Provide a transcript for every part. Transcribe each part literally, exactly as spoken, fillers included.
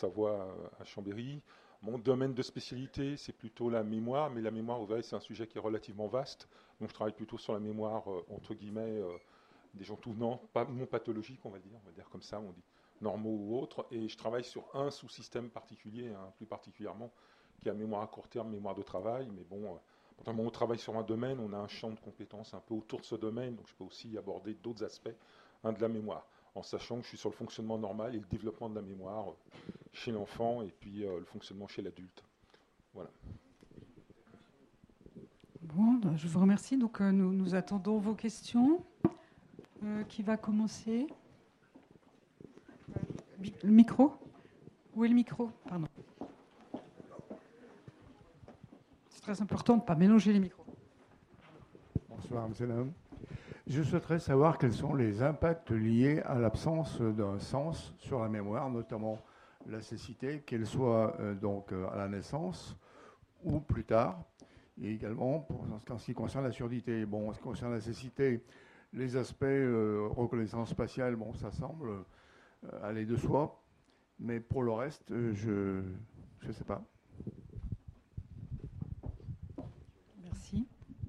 Haute-Savoie à Chambéry. Mon domaine de spécialité, c'est plutôt la mémoire, mais la mémoire, vous verrez, c'est un sujet qui est relativement vaste. Donc je travaille plutôt sur la mémoire, euh, entre guillemets, euh, des gens tout venant, pas non pathologiques, on va dire, on va dire comme ça, on dit normaux ou autres. Et je travaille sur un sous-système particulier, hein, plus particulièrement, qui est la mémoire à court terme, mémoire de travail. Mais bon, euh, quand on travaille sur un domaine, on a un champ de compétences un peu autour de ce domaine, donc je peux aussi aborder d'autres aspects, hein, de la mémoire, en sachant que je suis sur le fonctionnement normal et le développement de la mémoire euh, chez l'enfant et puis euh, le fonctionnement chez l'adulte. Voilà. Bon, je vous remercie. Donc, euh, nous, nous attendons vos questions. Euh, qui va commencer? Le micro? Où est le micro? Pardon. C'est très important de ne pas mélanger les micros. Bonsoir, monsieur Nam. Je souhaiterais savoir quels sont les impacts liés à l'absence d'un sens sur la mémoire, notamment la cécité, qu'elle soit euh, donc euh, à la naissance ou plus tard, et également pour, en ce qui concerne la surdité. Bon, en ce qui concerne la cécité, les aspects euh, reconnaissance spatiale, bon, ça semble euh, aller de soi, mais pour le reste, euh, je ne sais pas. Merci.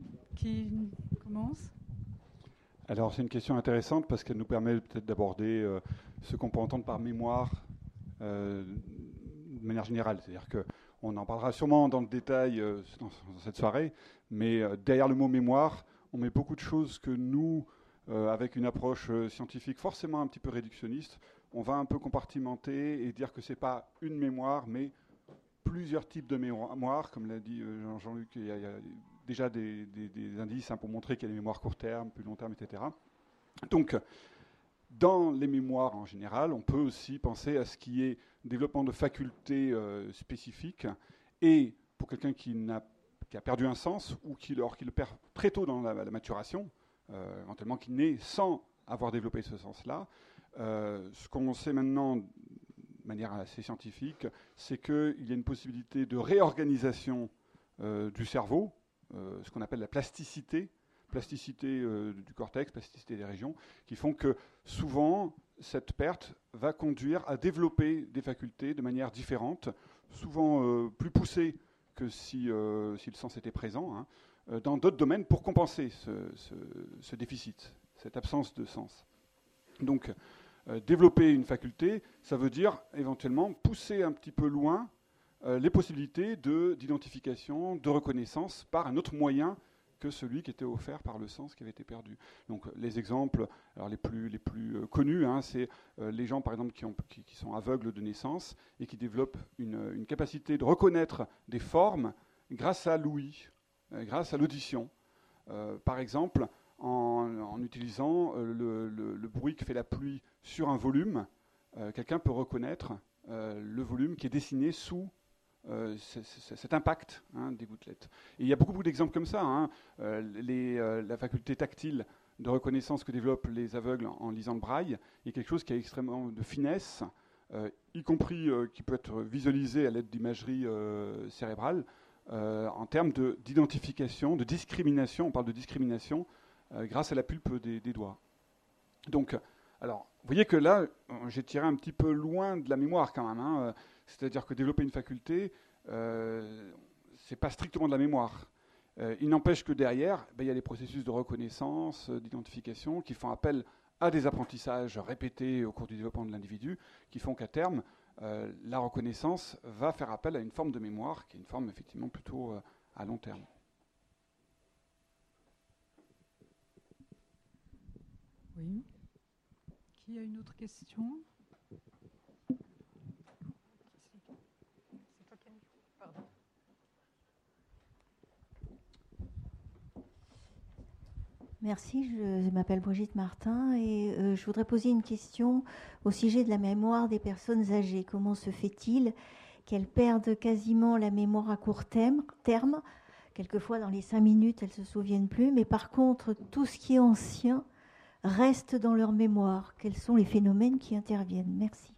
Qui commence? Alors, c'est une question intéressante parce qu'elle nous permet peut-être d'aborder euh, ce qu'on peut entendre par mémoire euh, de manière générale. C'est-à-dire qu'on en parlera sûrement dans le détail euh, dans, dans cette soirée, mais euh, derrière le mot mémoire, on met beaucoup de choses que nous, euh, avec une approche euh, scientifique forcément un petit peu réductionniste, on va un peu compartimenter et dire que ce n'est pas une mémoire, mais plusieurs types de mémoire. Comme l'a dit euh, Jean-Luc, il y a, il y a déjà des, des, des indices hein, pour montrer qu'il y a des mémoires court terme, plus long terme, et cetera. Donc, dans les mémoires en général, on peut aussi penser à ce qui est développement de facultés euh, spécifiques. Et pour quelqu'un qui, n'a, qui a perdu un sens, ou qui, alors, qui le perd très tôt dans la, la maturation, euh, éventuellement qui naît sans avoir développé ce sens-là, euh, ce qu'on sait maintenant de manière assez scientifique, c'est qu'il y a une possibilité de réorganisation euh, du cerveau, Euh, ce qu'on appelle la plasticité, plasticité euh, du cortex, plasticité des régions, qui font que souvent, cette perte va conduire à développer des facultés de manière différente, souvent euh, plus poussées que si, euh, si le sens était présent, hein, euh, dans d'autres domaines pour compenser ce, ce, ce déficit, cette absence de sens. Donc, euh, développer une faculté, ça veut dire éventuellement pousser un petit peu loin Euh, les possibilités de, d'identification, de reconnaissance par un autre moyen que celui qui était offert par le sens qui avait été perdu. Donc les exemples alors les plus, les plus euh, connus, hein, c'est euh, les gens par exemple qui, ont, qui, qui sont aveugles de naissance et qui développent une, une capacité de reconnaître des formes grâce à l'ouïe, euh, grâce à l'audition. Euh, par exemple, en, en utilisant euh, le, le, le bruit que fait la pluie sur un volume, euh, quelqu'un peut reconnaître euh, le volume qui est dessiné sous Euh, c'est, c'est, cet impact hein, des gouttelettes. Et il y a beaucoup, beaucoup d'exemples comme ça. Hein. Euh, les, euh, la faculté tactile de reconnaissance que développent les aveugles en, en lisant le braille est quelque chose qui a extrêmement de finesse, euh, y compris euh, qui peut être visualisé à l'aide d'imagerie euh, cérébrale, euh, en termes de, d'identification, de discrimination. On parle de discrimination euh, grâce à la pulpe des, des doigts. Donc, alors, vous voyez que là, j'ai tiré un petit peu loin de la mémoire quand même. Hein. C'est-à-dire que développer une faculté, euh, ce n'est pas strictement de la mémoire. Euh, il n'empêche que derrière, ben, il y a des processus de reconnaissance, euh, d'identification, qui font appel à des apprentissages répétés au cours du développement de l'individu, qui font qu'à terme, euh, la reconnaissance va faire appel à une forme de mémoire, qui est une forme effectivement plutôt euh, à long terme. Oui. Qui a une autre question ? Merci, je m'appelle Brigitte Martin et euh, je voudrais poser une question au sujet de la mémoire des personnes âgées. Comment se fait-il qu'elles perdent quasiment la mémoire à court terme, terme quelquefois dans les cinq minutes, elles ne se souviennent plus, mais par contre, tout ce qui est ancien reste dans leur mémoire. Quels sont les phénomènes qui interviennent ? Merci.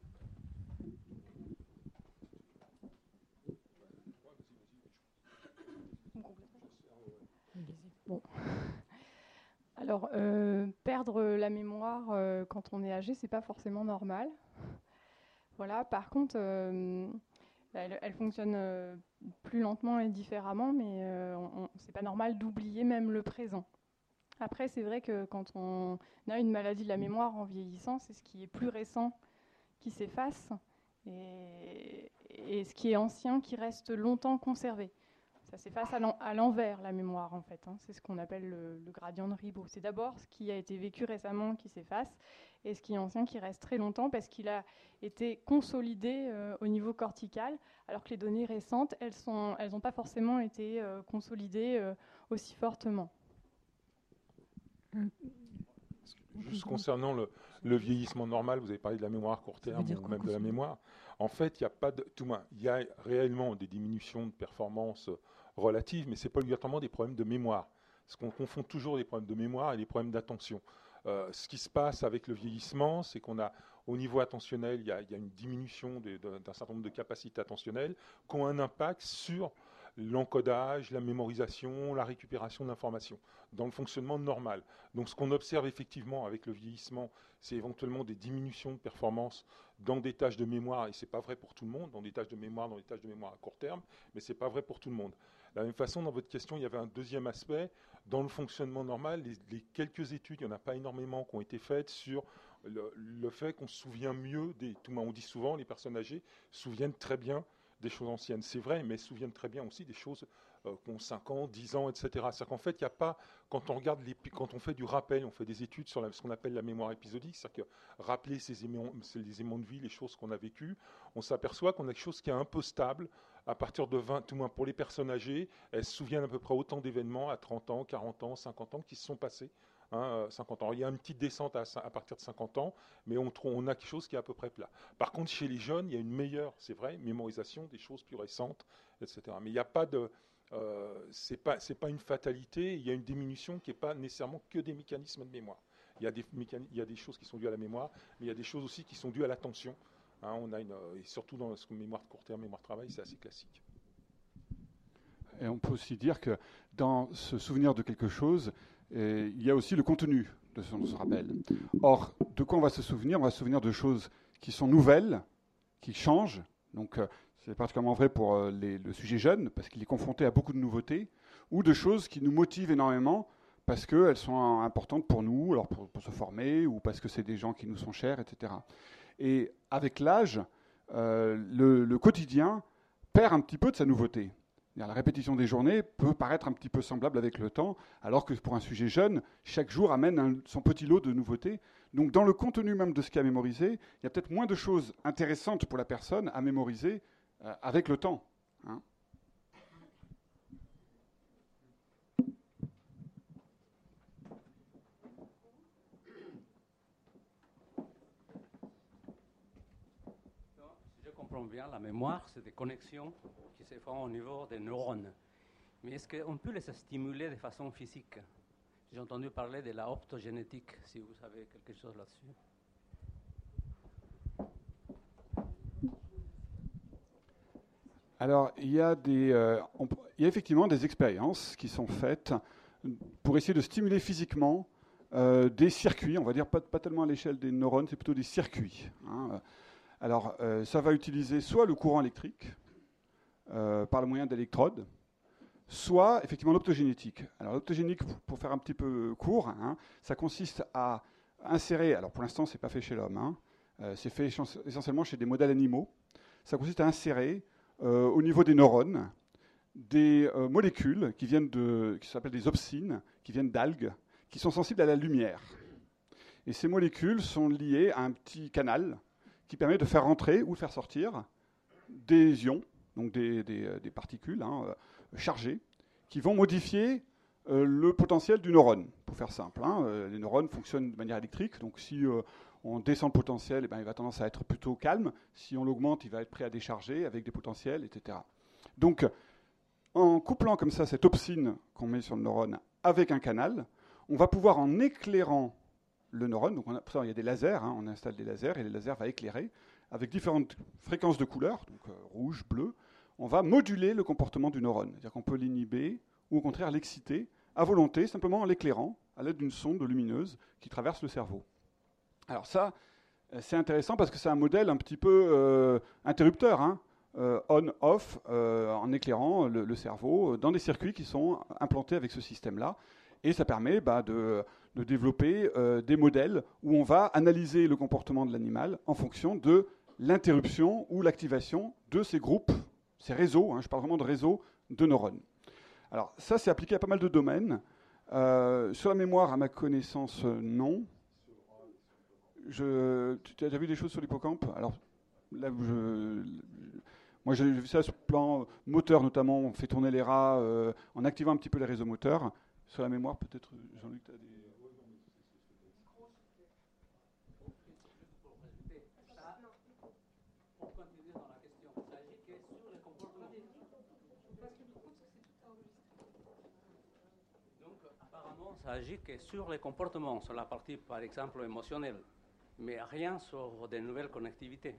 Bon. Alors, euh, perdre la mémoire euh, quand on est âgé, c'est pas forcément normal. Voilà, par contre, euh, elle, elle fonctionne euh, plus lentement et différemment, mais euh, on, on, c'est pas normal d'oublier même le présent. Après, c'est vrai que quand on a une maladie de la mémoire en vieillissant, c'est ce qui est plus récent qui s'efface et, et ce qui est ancien qui reste longtemps conservé. Ça s'efface à, l'en, à l'envers, la mémoire, en fait. Hein. C'est ce qu'on appelle le, le gradient de Ribot. C'est d'abord ce qui a été vécu récemment qui s'efface et ce qui est ancien qui reste très longtemps parce qu'il a été consolidé euh, au niveau cortical, alors que les données récentes, elles sont, elles n'ont pas forcément été euh, consolidées euh, aussi fortement. Juste concernant le, le vieillissement normal, vous avez parlé de la mémoire à court terme ou même de la mémoire. En fait, il y a pas de, tout moins, il y a réellement des diminutions de performance relatives, mais c'est pas obligatoirement des problèmes de mémoire. Parce qu'on confond toujours les problèmes de mémoire et les problèmes d'attention. Euh, ce qui se passe avec le vieillissement, c'est qu'on a, au niveau attentionnel, il y a, il y a une diminution de, de, d'un certain nombre de capacités attentionnelles qui ont un impact sur l'encodage, la mémorisation, la récupération d'informations dans le fonctionnement normal. Donc ce qu'on observe effectivement avec le vieillissement, c'est éventuellement des diminutions de performance dans des tâches de mémoire, et ce n'est pas vrai pour tout le monde, dans des tâches de mémoire, dans des tâches de mémoire à court terme, mais ce n'est pas vrai pour tout le monde. De la même façon, dans votre question, il y avait un deuxième aspect. Dans le fonctionnement normal, les, les quelques études, il n'y en a pas énormément qui ont été faites sur le, le fait qu'on se souvient mieux, des, tout le monde, on dit souvent, les personnes âgées se souviennent très bien des choses anciennes. C'est vrai, mais elles se souviennent très bien aussi des choses euh, qui ont cinq ans, dix ans, et cetera. C'est-à-dire qu'en fait, il n'y a pas, quand on regarde, les, quand on fait du rappel, on fait des études sur la, ce qu'on appelle la mémoire épisodique, c'est-à-dire que rappeler ces éléments, les éléments de vie, les choses qu'on a vécues, on s'aperçoit qu'on a quelque chose qui est un peu stable. À partir de vingt, tout moins pour les personnes âgées, elles se souviennent à peu près autant d'événements à trente ans, quarante ans, cinquante ans qui se sont passés. Hein, cinquante ans. Il y a une petite descente à, à partir de cinquante ans, mais on, on a quelque chose qui est à peu près plat. Par contre, chez les jeunes, il y a une meilleure, c'est vrai, mémorisation des choses plus récentes, et cetera. Mais il n'y a pas de, euh, c'est pas, c'est pas une fatalité. Il y a une diminution qui n'est pas nécessairement que des mécanismes de mémoire. Il y a des mécani- il y a des choses qui sont dues à la mémoire, mais il y a des choses aussi qui sont dues à l'attention. Hein, on a une, et surtout dans ce mémoire de court terme, mémoire de travail, c'est assez classique. Et on peut aussi dire que dans ce souvenir de quelque chose, et il y a aussi le contenu de ce dont on se rappelle. Or, de quoi on va se souvenir ? On va se souvenir de choses qui sont nouvelles, qui changent. Donc, euh, c'est particulièrement vrai pour euh, les, le sujet jeune, parce qu'il est confronté à beaucoup de nouveautés, ou de choses qui nous motivent énormément, parce qu'elles sont importantes pour nous, alors pour, pour se former, ou parce que c'est des gens qui nous sont chers, et cetera. Et avec l'âge, euh, le, le quotidien perd un petit peu de sa nouveauté. La répétition des journées peut paraître un petit peu semblable avec le temps, alors que pour un sujet jeune, chaque jour amène un, son petit lot de nouveautés. Donc dans le contenu même de ce qu'il y a à mémoriser, il y a peut-être moins de choses intéressantes pour la personne à mémoriser euh, avec le temps. Hein. Si je comprends bien, la mémoire, c'est des connexions qui se font au niveau des neurones. Mais est-ce qu'on peut les stimuler de façon physique ? J'ai entendu parler de la optogénétique, si vous savez quelque chose là-dessus. Alors, il y a des, euh, on, il y a effectivement des expériences qui sont faites pour essayer de stimuler physiquement euh, des circuits, on va dire pas, pas tellement à l'échelle des neurones, c'est plutôt des circuits. Hein. Alors, euh, ça va utiliser soit le courant électrique, euh, par le moyen d'électrodes, soit effectivement l'optogénétique. Alors l'optogénétique, pour faire un petit peu court, hein, ça consiste à insérer, alors pour l'instant c'est pas fait chez l'homme, hein, euh, c'est fait essentiellement chez des modèles animaux, ça consiste à insérer euh, au niveau des neurones des euh, molécules qui viennent de, qui s'appellent des opsines, qui viennent d'algues, qui sont sensibles à la lumière. Et ces molécules sont liées à un petit canal qui permet de faire rentrer ou de faire sortir des ions, donc des, des, des particules, hein, chargés, qui vont modifier euh, le potentiel du neurone, pour faire simple. Hein. Euh, les neurones fonctionnent de manière électrique, donc si euh, on descend le potentiel, eh ben, il va tendance à être plutôt calme. Si on l'augmente, il va être prêt à décharger avec des potentiels, et cetera. Donc, en couplant comme ça cette opsine qu'on met sur le neurone avec un canal, on va pouvoir, en éclairant le neurone, donc on a, il y a des lasers, hein, on installe des lasers, et les lasers vont éclairer, avec différentes fréquences de couleurs, donc euh, rouge, bleu, on va moduler le comportement du neurone. C'est-à-dire qu'on peut l'inhiber ou au contraire l'exciter à volonté, simplement en l'éclairant à l'aide d'une sonde lumineuse qui traverse le cerveau. Alors ça, c'est intéressant parce que c'est un modèle un petit peu euh, interrupteur, hein, euh, on-off, euh, en éclairant le, le cerveau dans des circuits qui sont implantés avec ce système-là. Et ça permet bah, de, de développer euh, des modèles où on va analyser le comportement de l'animal en fonction de l'interruption ou l'activation de ces groupes, ces réseaux, hein, je parle vraiment de réseaux de neurones. Alors ça, c'est appliqué à pas mal de domaines. Euh, sur la mémoire, à ma connaissance, euh, non. Je, tu as déjà vu des choses sur l'hippocampe? Alors là, je, moi j'ai vu ça sur le plan moteur notamment, on fait tourner les rats euh, en activant un petit peu les réseaux moteurs. Sur la mémoire, peut-être, Jean-Luc, tu as des... Pour continuer dans la question, il s'agit que sur les comportements. Donc, apparemment, il s'agit que sur les comportements, sur la partie, par exemple, émotionnelle, mais rien sur des nouvelles connectivités.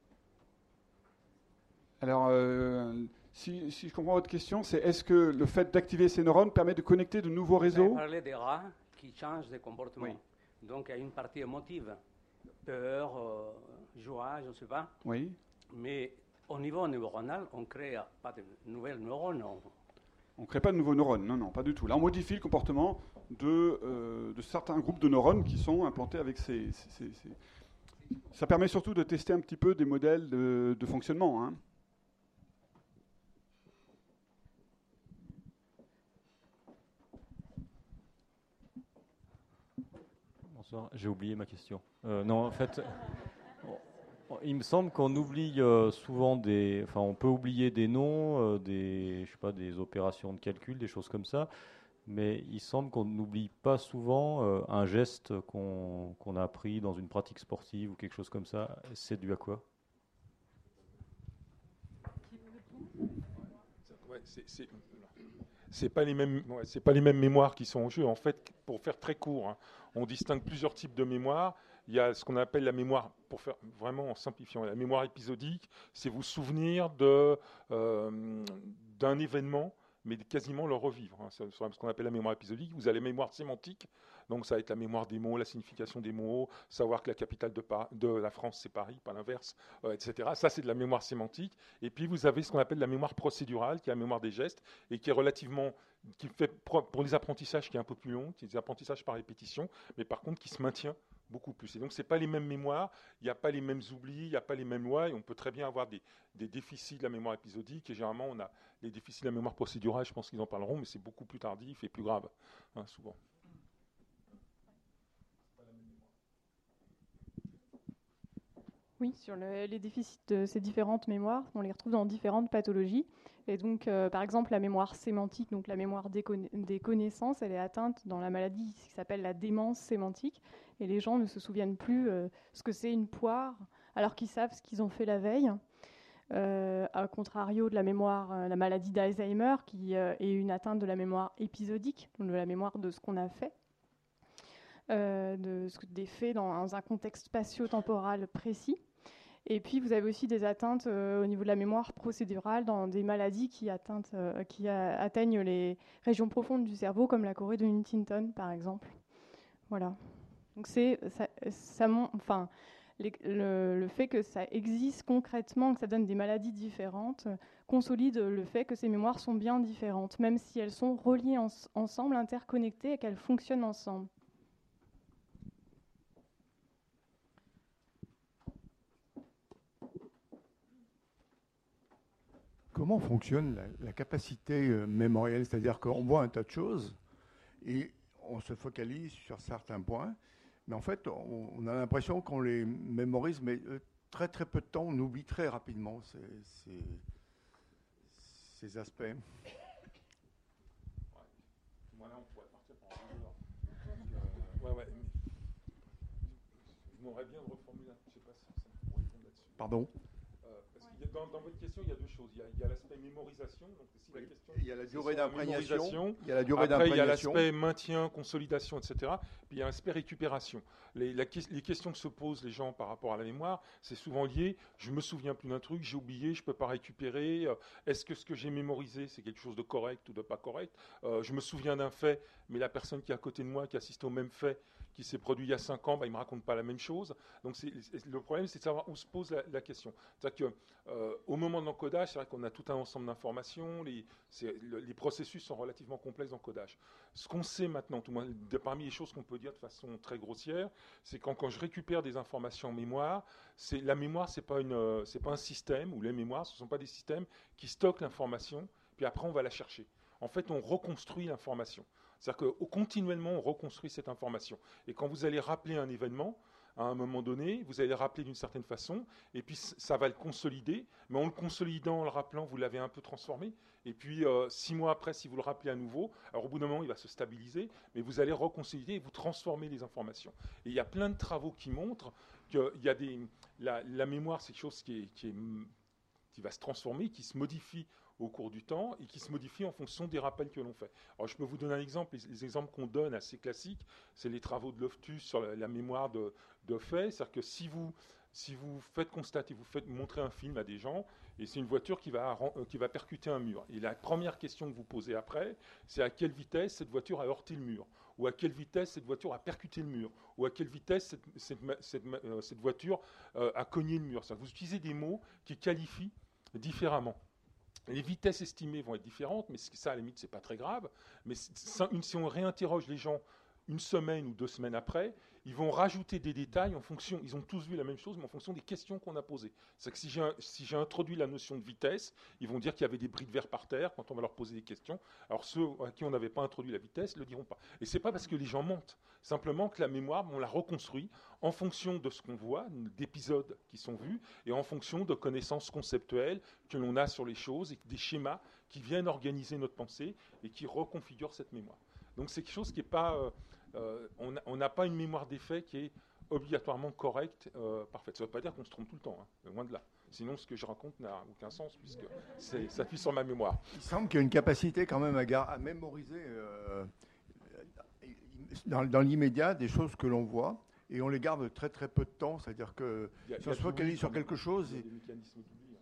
Alors, euh, si, si je comprends votre question, c'est est-ce que le fait d'activer ces neurones permet de connecter de nouveaux réseaux? Vous parlez des rats qui changent de comportement. Oui. Donc, il y a une partie émotive, peur, euh, joie, je ne sais pas. Oui. Mais au niveau neuronal, on ne crée pas de nouvelles neurones. On ne crée pas de nouveaux neurones, non, non, pas du tout. Là, on modifie le comportement de, euh, de certains groupes de neurones qui sont implantés avec ces, ces, ces, ces... Ça permet surtout de tester un petit peu des modèles de, de fonctionnement, hein. Bonsoir, j'ai oublié ma question. Euh, non, en fait, il me semble qu'on oublie euh, souvent des, enfin, on peut oublier des noms, euh, des, je sais pas, des opérations de calcul, des choses comme ça, mais il semble qu'on n'oublie pas souvent euh, un geste qu'on qu'on a appris dans une pratique sportive ou quelque chose comme ça. C'est dû à quoi? Ouais, c'est, c'est... C'est pas les mêmes, ouais, c'est pas les mêmes mémoires qui sont en jeu. En fait, pour faire très court, hein, on distingue plusieurs types de mémoire. Il y a ce qu'on appelle la mémoire, pour faire vraiment en simplifiant, la mémoire épisodique, c'est vous souvenir de, euh, d'un événement, mais quasiment le revivre. Hein. C'est ce qu'on appelle la mémoire épisodique. Vous avez la mémoire sémantique, donc ça va être la mémoire des mots, la signification des mots, savoir que la capitale de, Par- de la France c'est Paris, pas l'inverse, euh, et cetera. Ça c'est de la mémoire sémantique. Et puis vous avez ce qu'on appelle la mémoire procédurale, qui est la mémoire des gestes, et qui est relativement, qui fait pro- pour les apprentissages qui est un peu plus long, qui est des apprentissages par répétition, mais par contre qui se maintient beaucoup plus. Et donc, ce n'est pas les mêmes mémoires, il n'y a pas les mêmes oublis, il n'y a pas les mêmes lois, et on peut très bien avoir des, des déficits de la mémoire épisodique, et généralement, on a les déficits de la mémoire procédurale, je pense qu'ils en parleront, mais c'est beaucoup plus tardif et plus grave, hein, souvent. Oui, sur le- les déficits de ces différentes mémoires, on les retrouve dans différentes pathologies. Et donc, euh, par exemple, la mémoire sémantique, donc la mémoire des, conna- des connaissances, elle est atteinte dans la maladie qui s'appelle la démence sémantique. Et les gens ne se souviennent plus euh, ce que c'est une poire, alors qu'ils savent ce qu'ils ont fait la veille. Euh, à contrario de la mémoire, euh, la maladie d'Alzheimer, qui euh, est une atteinte de la mémoire épisodique, donc de la mémoire de ce qu'on a fait. Euh, de, ce- des faits dans un contexte spatio-temporal précis. Et puis, vous avez aussi des atteintes euh, au niveau de la mémoire procédurale dans des maladies qui, atteintent, euh, qui a- atteignent les régions profondes du cerveau, comme la chorée de Huntington, par exemple. Voilà. Donc, c'est, ça, ça mon- enfin, les- le, le fait que ça existe concrètement, que ça donne des maladies différentes, euh, consolide le fait que ces mémoires sont bien différentes, même si elles sont reliées en- ensemble, interconnectées et qu'elles fonctionnent ensemble. Comment fonctionne la, la capacité euh, mémorielle? C'est-à-dire qu'on voit un tas de choses et on se focalise sur certains points, mais en fait, on, on a l'impression qu'on les mémorise, mais euh, très très peu de temps, on oublie très rapidement ces, ces, ces aspects. Voilà, on pourrait partir pour un heure. Euh, ouais, ouais. Je m'aimerais bien reformuler, je ne sais pas si ça pourrait répondre là-dessus. Pardon? Dans, dans votre question, il y a deux choses. Il y a, il y a l'aspect mémorisation. Donc, si la question, il y a la durée sur la d'imprégnation. mémorisation. Il y a la durée Après, il y a d'imprégnation. l'aspect maintien, consolidation, et cetera. Puis il y a l'aspect récupération. Les, la, les questions que se posent les gens par rapport à la mémoire, c'est souvent lié. Je me souviens plus d'un truc, j'ai oublié, je peux pas récupérer. Euh, Est-ce que ce que j'ai mémorisé, c'est quelque chose de correct ou de pas correct? euh, Je me souviens d'un fait, mais la personne qui est à côté de moi, qui assiste au même fait, qui qui s'est produit il y a cinq ans, bah, il ne me raconte pas la même chose. Donc c'est, le problème, c'est de savoir où se pose la, la question. C'est-à-dire qu'au euh, moment de l'encodage, c'est vrai qu'on a tout un ensemble d'informations, les, le, les processus sont relativement complexes d'encodage. Ce qu'on sait maintenant, tout le monde, de, parmi les choses qu'on peut dire de façon très grossière, c'est quand, quand je récupère des informations en mémoire, c'est, la mémoire, ce n'est pas, une, c'est pas un système, ou les mémoires, ce ne sont pas des systèmes qui stockent l'information, puis après on va la chercher. En fait, on reconstruit l'information. C'est-à-dire que continuellement, on reconstruit cette information. Et quand vous allez rappeler un événement, à un moment donné, vous allez le rappeler d'une certaine façon, et puis ça va le consolider, mais en le consolidant, en le rappelant, vous l'avez un peu transformé, et puis euh, six mois après, si vous le rappelez à nouveau, alors au bout d'un moment, il va se stabiliser, mais vous allez reconsolider et vous transformer les informations. Et il y a plein de travaux qui montrent que y a des, la, la mémoire, c'est quelque chose qui, est, qui, est, qui va se transformer, qui se modifie au cours du temps et qui se modifie en fonction des rappels que l'on fait. Alors je peux vous donner un exemple, les, les exemples qu'on donne assez classiques, c'est les travaux de Loftus sur la, la mémoire de, de faits, c'est-à-dire que si vous, si vous faites constater, vous faites montrer un film à des gens, et c'est une voiture qui va, qui va percuter un mur, et la première question que vous posez après, c'est à quelle vitesse cette voiture a heurté le mur, ou à quelle vitesse cette voiture a percuté le mur, ou à quelle vitesse cette, cette, cette, euh, cette voiture euh, a cogné le mur. C'est-à-dire que vous utilisez des mots qui qualifient différemment. Les vitesses estimées vont être différentes, mais ça, à la limite, c'est pas très grave. Mais si on réinterroge les gens une semaine ou deux semaines après, ils vont rajouter des détails en fonction, ils ont tous vu la même chose, mais en fonction des questions qu'on a posées. C'est que si j'ai, si j'ai introduit la notion de vitesse, ils vont dire qu'il y avait des bris de verre par terre quand on va leur poser des questions. Alors ceux à qui on n'avait pas introduit la vitesse ne le diront pas. Et c'est pas parce que les gens mentent, simplement que la mémoire, on la reconstruit en fonction de ce qu'on voit, d'épisodes qui sont vus, et en fonction de connaissances conceptuelles que l'on a sur les choses, et des schémas qui viennent organiser notre pensée et qui reconfigurent cette mémoire. Donc c'est quelque chose qui n'est pas... Euh, Euh, on n'a pas une mémoire des faits qui est obligatoirement correcte, euh, parfaite. Ça ne veut pas dire qu'on se trompe tout le temps, hein, loin de là. Sinon, ce que je raconte n'a aucun sens, puisque c'est, ça appuie sur ma mémoire. Il semble qu'il y a une capacité quand même à, gar- à mémoriser euh, dans, dans l'immédiat des choses que l'on voit, et on les garde très très peu de temps, c'est-à-dire que il y a, si on se focalise sur quelque chose... Il y a des mécanismes d'oubli.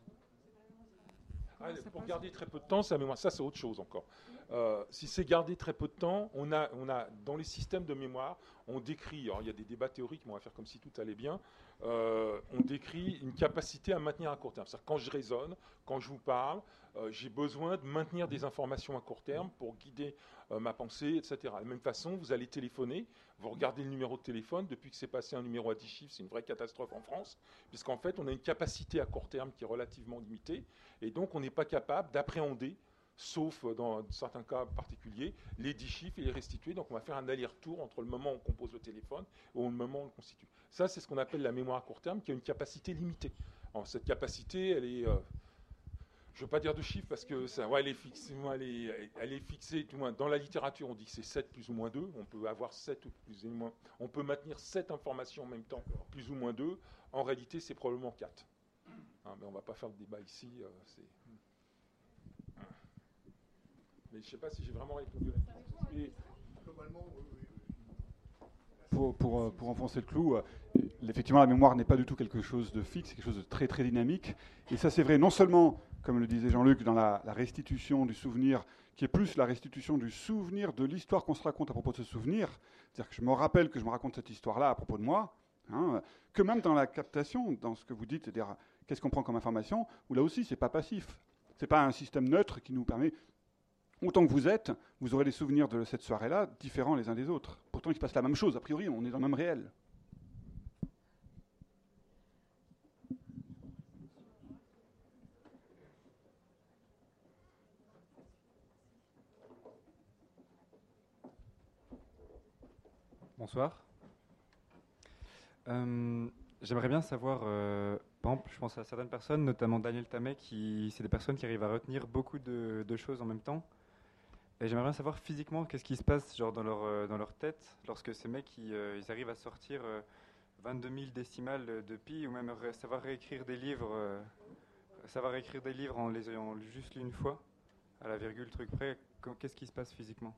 Ah, pour garder très peu de temps, c'est la mémoire. Ça, c'est autre chose encore. Euh, si c'est garder très peu de temps, on a, on a dans les systèmes de mémoire, on décrit, alors il y a des débats théoriques, mais on va faire comme si tout allait bien, euh, on décrit une capacité à maintenir à court terme. C'est-à-dire quand je raisonne, quand je vous parle, euh, j'ai besoin de maintenir des informations à court terme pour guider euh, ma pensée, et cetera. De la même façon, vous allez téléphoner, vous regardez le numéro de téléphone, depuis que c'est passé un numéro à dix chiffres, c'est une vraie catastrophe en France, puisqu'en fait, on a une capacité à court terme qui est relativement limitée, et donc on n'est pas capable d'appréhender, sauf dans certains cas particuliers, les dix chiffres et les restituer. Donc on va faire un aller-retour entre le moment où on compose le téléphone et le moment où on le constitue. Ça, c'est ce qu'on appelle la mémoire à court terme, qui a une capacité limitée. Alors, cette capacité, elle est... Euh, je ne veux pas dire de chiffres, parce que ça, ouais, elle, est fixée, elle, est, elle est fixée, du moins dans la littérature, on dit que c'est sept plus ou moins deux. On peut avoir sept ou plus ou moins... On peut maintenir sept informations en même temps, plus ou moins deux. En réalité, c'est probablement quatre. Hein, mais on ne va pas faire de débat ici. Euh, c'est... Mais je ne sais pas si j'ai vraiment répondu à la question. Mais... Pour, pour, pour enfoncer le clou, euh, effectivement, la mémoire n'est pas du tout quelque chose de fixe, c'est quelque chose de très très dynamique. Et ça, c'est vrai non seulement, comme le disait Jean-Luc, dans la, la restitution du souvenir, qui est plus la restitution du souvenir de l'histoire qu'on se raconte à propos de ce souvenir, c'est-à-dire que je me rappelle que je me raconte cette histoire-là à propos de moi, hein, que même dans la captation, dans ce que vous dites, c'est-à-dire qu'est-ce qu'on prend comme information, où là aussi, c'est pas passif. C'est pas un système neutre qui nous permet... Autant que vous êtes, vous aurez des souvenirs de cette soirée-là différents les uns des autres. Pourtant, il se passe la même chose. A priori, on est dans le même réel. Bonsoir. Euh, j'aimerais bien savoir, euh, par exemple, je pense à certaines personnes, notamment Daniel Tammet, qui c'est des personnes qui arrivent à retenir beaucoup de, de choses en même temps. Et j'aimerais bien savoir physiquement qu'est-ce qui se passe genre dans leur, euh, dans leur tête lorsque ces mecs ils, euh, ils arrivent à sortir euh, vingt-deux mille décimales de pi, ou même ré- savoir réécrire des livres, euh, savoir écrire des livres en les ayant juste lu une fois, à la virgule truc près. Qu'est-ce qui se passe physiquement?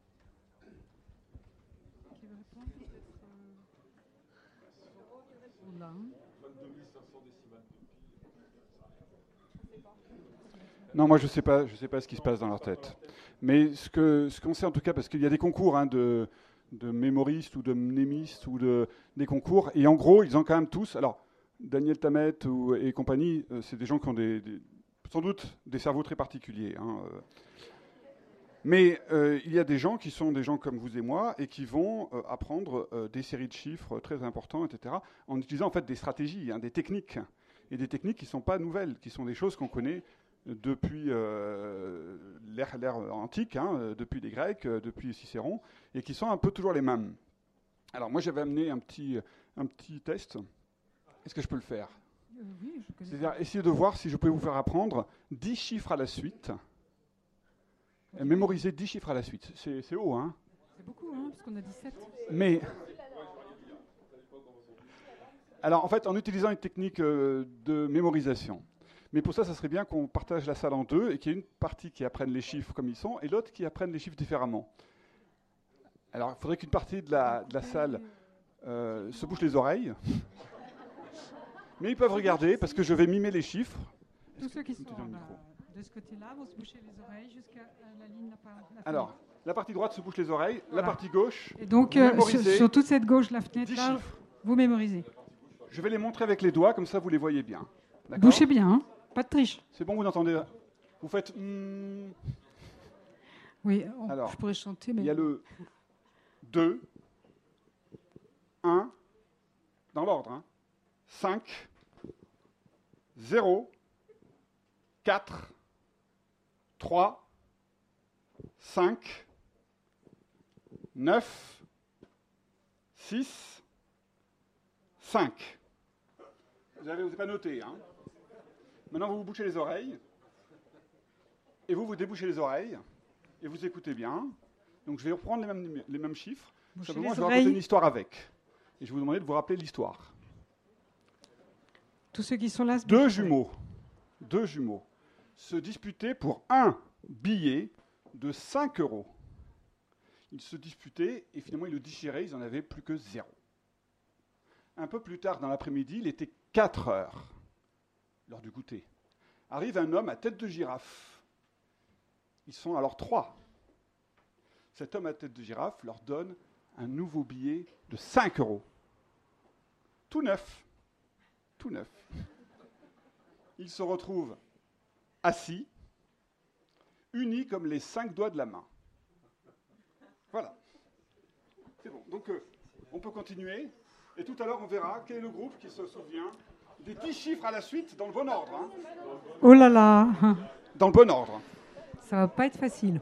Qui veut répondre peut-être euh... Là. Non, moi je ne sais pas, je sais pas ce qui se passe dans leur tête. Mais ce, que, ce qu'on sait en tout cas, parce qu'il y a des concours hein, de, de mémoristes ou de mnémistes ou de, des concours. Et en gros, ils ont quand même tous... Alors, Daniel Tammet ou, et compagnie, euh, c'est des gens qui ont des, des, sans doute des cerveaux très particuliers. Hein, euh. Mais euh, il y a des gens qui sont des gens comme vous et moi et qui vont euh, apprendre euh, des séries de chiffres très importants, et cetera, en utilisant en fait des stratégies, hein, des techniques. Et des techniques qui ne sont pas nouvelles, qui sont des choses qu'on connaît depuis euh, l'ère, l'ère antique, hein, depuis les Grecs, euh, depuis Cicéron, et qui sont un peu toujours les mêmes. Alors moi j'avais amené un petit, un petit test. Est-ce que je peux le faire? euh, Oui, je connais. C'est-à-dire essayer de voir si je peux vous faire apprendre dix chiffres à la suite, et mémoriser dix chiffres à la suite. C'est, c'est haut, hein? C'est beaucoup, hein, parce qu'on a dix-sept. Mais... Alors, en fait, en utilisant une technique euh, de mémorisation. Mais pour ça, ça serait bien qu'on partage la salle en deux et qu'il y ait une partie qui apprenne les chiffres comme ils sont et l'autre qui apprenne les chiffres différemment. Alors, il faudrait qu'une partie de la, de la salle euh, se bouche les oreilles. Mais ils peuvent regarder parce que je vais mimer les chiffres. Tous ceux qui sont là, de ce côté-là vont se boucher les oreilles jusqu'à la ligne. La, la Alors, la partie droite se bouche les oreilles, voilà. La partie gauche. Et donc, euh, sur, sur toute cette gauche, la fenêtre là, chiffres. Vous mémorisez. Je vais les montrer avec les doigts, comme ça vous les voyez bien. D'accord ? Bouchez bien, hein, pas de triche. C'est bon, vous entendez? Vous faites... Mm. Oui, on, Alors, je pourrais chanter, mais... Il y a le deux, un, dans l'ordre, hein, cinq, zéro, quatre, trois, cinq, neuf, six, cinq. Vous n'avez pas noté, hein? Maintenant, vous vous bouchez les oreilles. Et vous, vous débouchez les oreilles. Et vous écoutez bien. Donc, je vais reprendre les mêmes, les mêmes chiffres. Bouchez Simplement, les je vais oreilles. raconter une histoire avec. Et je vais vous demander de vous rappeler l'histoire. Tous ceux qui sont là... se Deux bouchent les jumeaux, deux jumeaux se disputaient pour un billet de cinq euros. Ils se disputaient et finalement, ils le déchiraient. Ils n'en avaient plus que zéro. Un peu plus tard dans l'après-midi, il était quatre heures, l'heure du goûter. Arrive un homme à tête de girafe. Ils sont alors trois. Cet homme à tête de girafe leur donne un nouveau billet de cinq euros. Tout neuf. Tout neuf. Ils se retrouvent assis, unis comme les cinq doigts de la main. Voilà. C'est bon. Donc, euh, on peut continuer. Et tout à l'heure, on verra quel est le groupe qui se souvient des dix chiffres à la suite dans le bon ordre. Hein. Oh là là. Dans le bon ordre. Ça va pas être facile.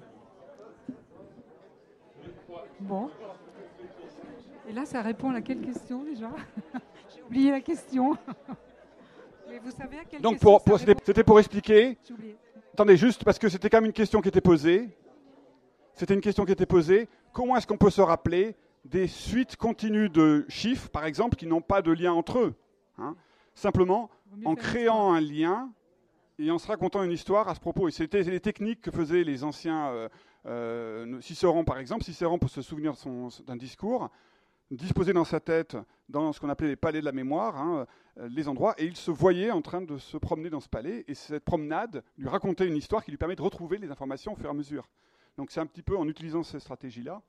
Bon. Et là, ça répond à laquelle question déjà? J'ai oublié la question. Mais vous savez à quelle Donc, question pour, ça pour, c'était, répond? c'était pour expliquer. J'ai oublié. Attendez, juste parce que c'était quand même une question qui était posée. C'était une question qui était posée. Comment est-ce qu'on peut se rappeler des suites continues de chiffres, par exemple, qui n'ont pas de lien entre eux, hein? Simplement, en créant un lien et en se racontant une histoire à ce propos. Et c'était les techniques que faisaient les anciens euh, euh, Cicéron, par exemple. Cicéron, pour se souvenir de son, d'un discours, disposait dans sa tête, dans ce qu'on appelait les palais de la mémoire, hein, euh, les endroits, et il se voyait en train de se promener dans ce palais, et cette promenade lui racontait une histoire qui lui permet de retrouver les informations au fur et à mesure. Donc c'est un petit peu en utilisant ces stratégies-là.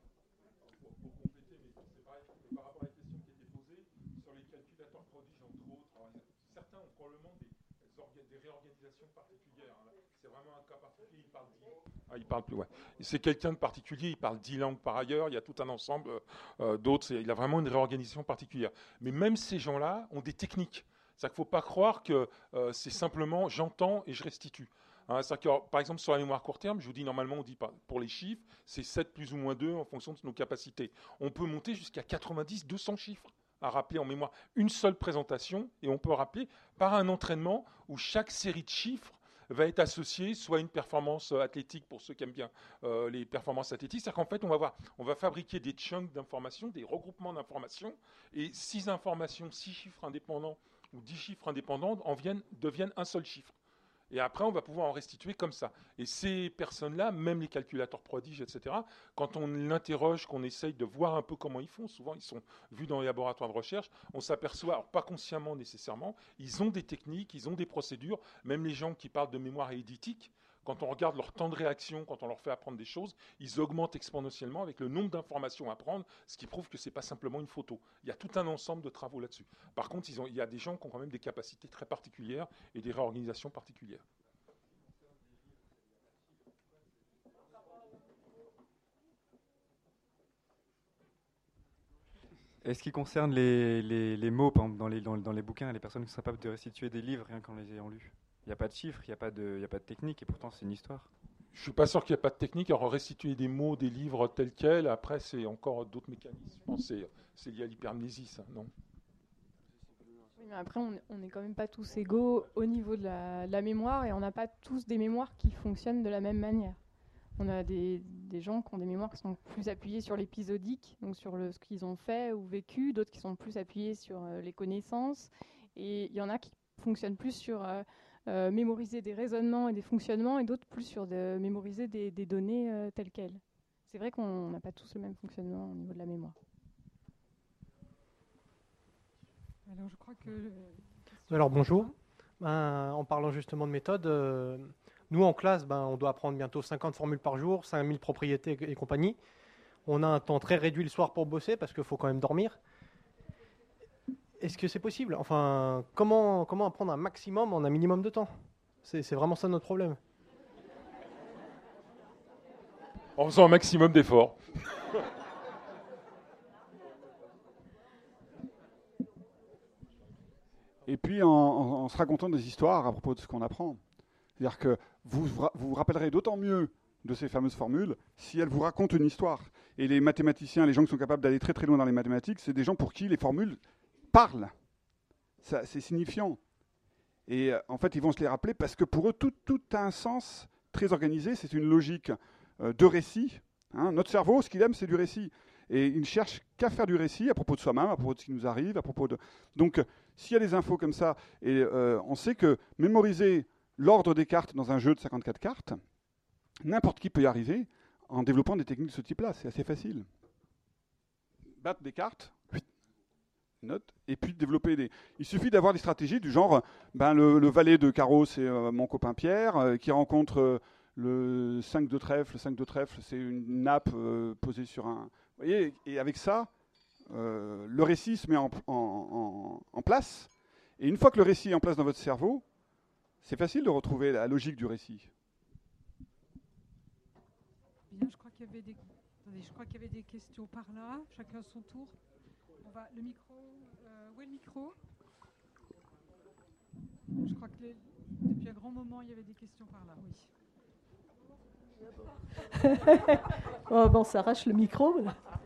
Ah, il parle plus, ouais. C'est quelqu'un de particulier, il parle dix langues par ailleurs, il y a tout un ensemble euh, d'autres, c'est, il a vraiment une réorganisation particulière. Mais même ces gens-là ont des techniques. C'est-à-dire qu'il ne faut pas croire que euh, c'est simplement j'entends et je restitue. Hein, c'est-à-dire que, par exemple, sur la mémoire court terme, je vous dis normalement, on dit pas, pour les chiffres, c'est sept plus ou moins deux en fonction de nos capacités. On peut monter jusqu'à quatre-vingt-dix, deux cents chiffres à rappeler en mémoire. Une seule présentation, et on peut rappeler par un entraînement où chaque série de chiffres va être associé soit à une performance athlétique pour ceux qui aiment bien euh, les performances athlétiques. C'est-à-dire qu'en fait, on va, voir, on va fabriquer des chunks d'informations, des regroupements d'informations, et six informations, six chiffres indépendants ou dix chiffres indépendants en viennent, deviennent un seul chiffre. Et après, on va pouvoir en restituer comme ça. Et ces personnes-là, même les calculateurs prodiges, et cetera, quand on l'interroge, qu'on essaye de voir un peu comment ils font, souvent ils sont vus dans les laboratoires de recherche, on s'aperçoit, alors pas consciemment nécessairement, ils ont des techniques, ils ont des procédures, même les gens qui parlent de mémoire eidetique, quand on regarde leur temps de réaction, quand on leur fait apprendre des choses, ils augmentent exponentiellement avec le nombre d'informations à prendre, ce qui prouve que ce n'est pas simplement une photo. Il y a tout un ensemble de travaux là-dessus. Par contre, ils ont, il y a des gens qui ont quand même des capacités très particulières et des réorganisations particulières. Est-ce qui concerne les, les, les mots, par exemple, dans les, dans, dans les bouquins, les personnes qui sont capables de restituer des livres rien qu'en les ayant lus? Il n'y a pas de chiffres, il n'y a pas de, il n'y a pas de technique, et pourtant c'est une histoire. Je ne suis pas sûr qu'il n'y ait pas de technique. Alors, restituer des mots, des livres tels quels, après, c'est encore d'autres mécanismes. Je pense que c'est lié à l'hypermnésie, ça, non? Oui, mais après, on n'est quand même pas tous égaux au niveau de la, de la mémoire, et on n'a pas tous des mémoires qui fonctionnent de la même manière. On a des, des gens qui ont des mémoires qui sont plus appuyées sur l'épisodique, donc sur le, ce qu'ils ont fait ou vécu, d'autres qui sont plus appuyés sur euh, les connaissances, et il y en a qui fonctionnent plus sur euh, euh, mémoriser des raisonnements et des fonctionnements, et d'autres plus sur de mémoriser des, des données euh, telles quelles. C'est vrai qu'on n'a pas tous le même fonctionnement au niveau de la mémoire. Alors, je crois que... Alors, bonjour. Ben, en parlant justement de méthode, euh, nous, en classe, ben, on doit apprendre bientôt cinquante formules par jour, cinq mille propriétés et compagnie. On a un temps très réduit le soir pour bosser parce qu'il faut quand même dormir. Est-ce que c'est possible? Enfin, comment, comment apprendre un maximum en un minimum de temps? C'est vraiment ça notre problème. En faisant un maximum d'efforts. Et puis en, en, en se racontant des histoires à propos de ce qu'on apprend. C'est-à-dire que vous vous, vous rappellerez d'autant mieux de ces fameuses formules si elles vous racontent une histoire. Et les mathématiciens, les gens qui sont capables d'aller très très loin dans les mathématiques, c'est des gens pour qui les formules parlent. C'est signifiant. Et euh, en fait, ils vont se les rappeler parce que pour eux, tout, tout a un sens très organisé. C'est une logique euh, de récit. Hein. Notre cerveau, ce qu'il aime, c'est du récit. Et il ne cherche qu'à faire du récit à propos de soi-même, à propos de ce qui nous arrive, à propos de... Donc, euh, s'il y a des infos comme ça, et euh, on sait que mémoriser l'ordre des cartes dans un jeu de cinquante-quatre cartes, n'importe qui peut y arriver en développant des techniques de ce type-là. C'est assez facile. Battre des cartes, note, et puis développer des... Il suffit d'avoir des stratégies du genre, ben, le, le valet de carreau, c'est euh, mon copain Pierre, euh, qui rencontre euh, le cinq de trèfle. Le cinq de trèfle, c'est une nappe euh, posée sur un... Vous voyez, et avec ça, euh, le récit se met en, en, en, en place. Et une fois que le récit est en place dans votre cerveau, c'est facile de retrouver la logique du récit. Bien, je crois qu'il y avait des... Attendez, je crois qu'il y avait des questions par là, chacun à son tour. On va... Le micro, euh, où est le micro? Je crois que les... depuis un grand moment, il y avait des questions par là, oui. Oh, bon, ça arrache le micro.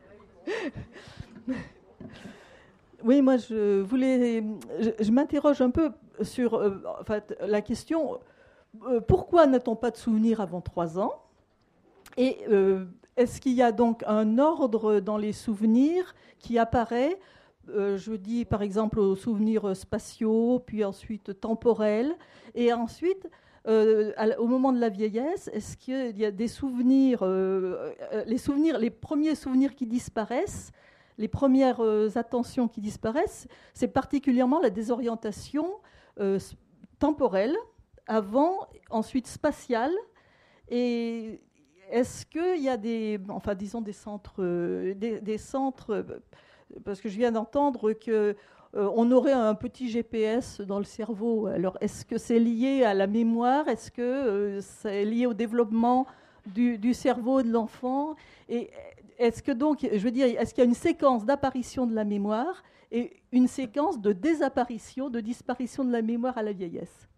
Oui, moi, je voulais, je, je m'interroge un peu sur euh, en fait, la question euh, pourquoi n'a-t-on pas de souvenirs avant trois ans? Et euh, est-ce qu'il y a donc un ordre dans les souvenirs qui apparaît? euh, Je dis par exemple aux souvenirs spatiaux, puis ensuite temporels, et ensuite. Euh, au moment de la vieillesse, est-ce qu'il y a des souvenirs, euh, les souvenirs, les premiers souvenirs qui disparaissent, les premières euh, attentions qui disparaissent, c'est particulièrement la désorientation euh, temporelle, avant, ensuite spatiale. Et est-ce qu'il y a des, enfin disons des centres, euh, des, des centres, parce que je viens d'entendre que Euh, on aurait un petit G P S dans le cerveau. Alors, est-ce que c'est lié à la mémoire? Est-ce que euh, c'est lié au développement du, du cerveau de l'enfant? Et est-ce que donc, je veux dire, est-ce qu'il y a une séquence d'apparition de la mémoire et une séquence de désapparition, de disparition de la mémoire à la vieillesse?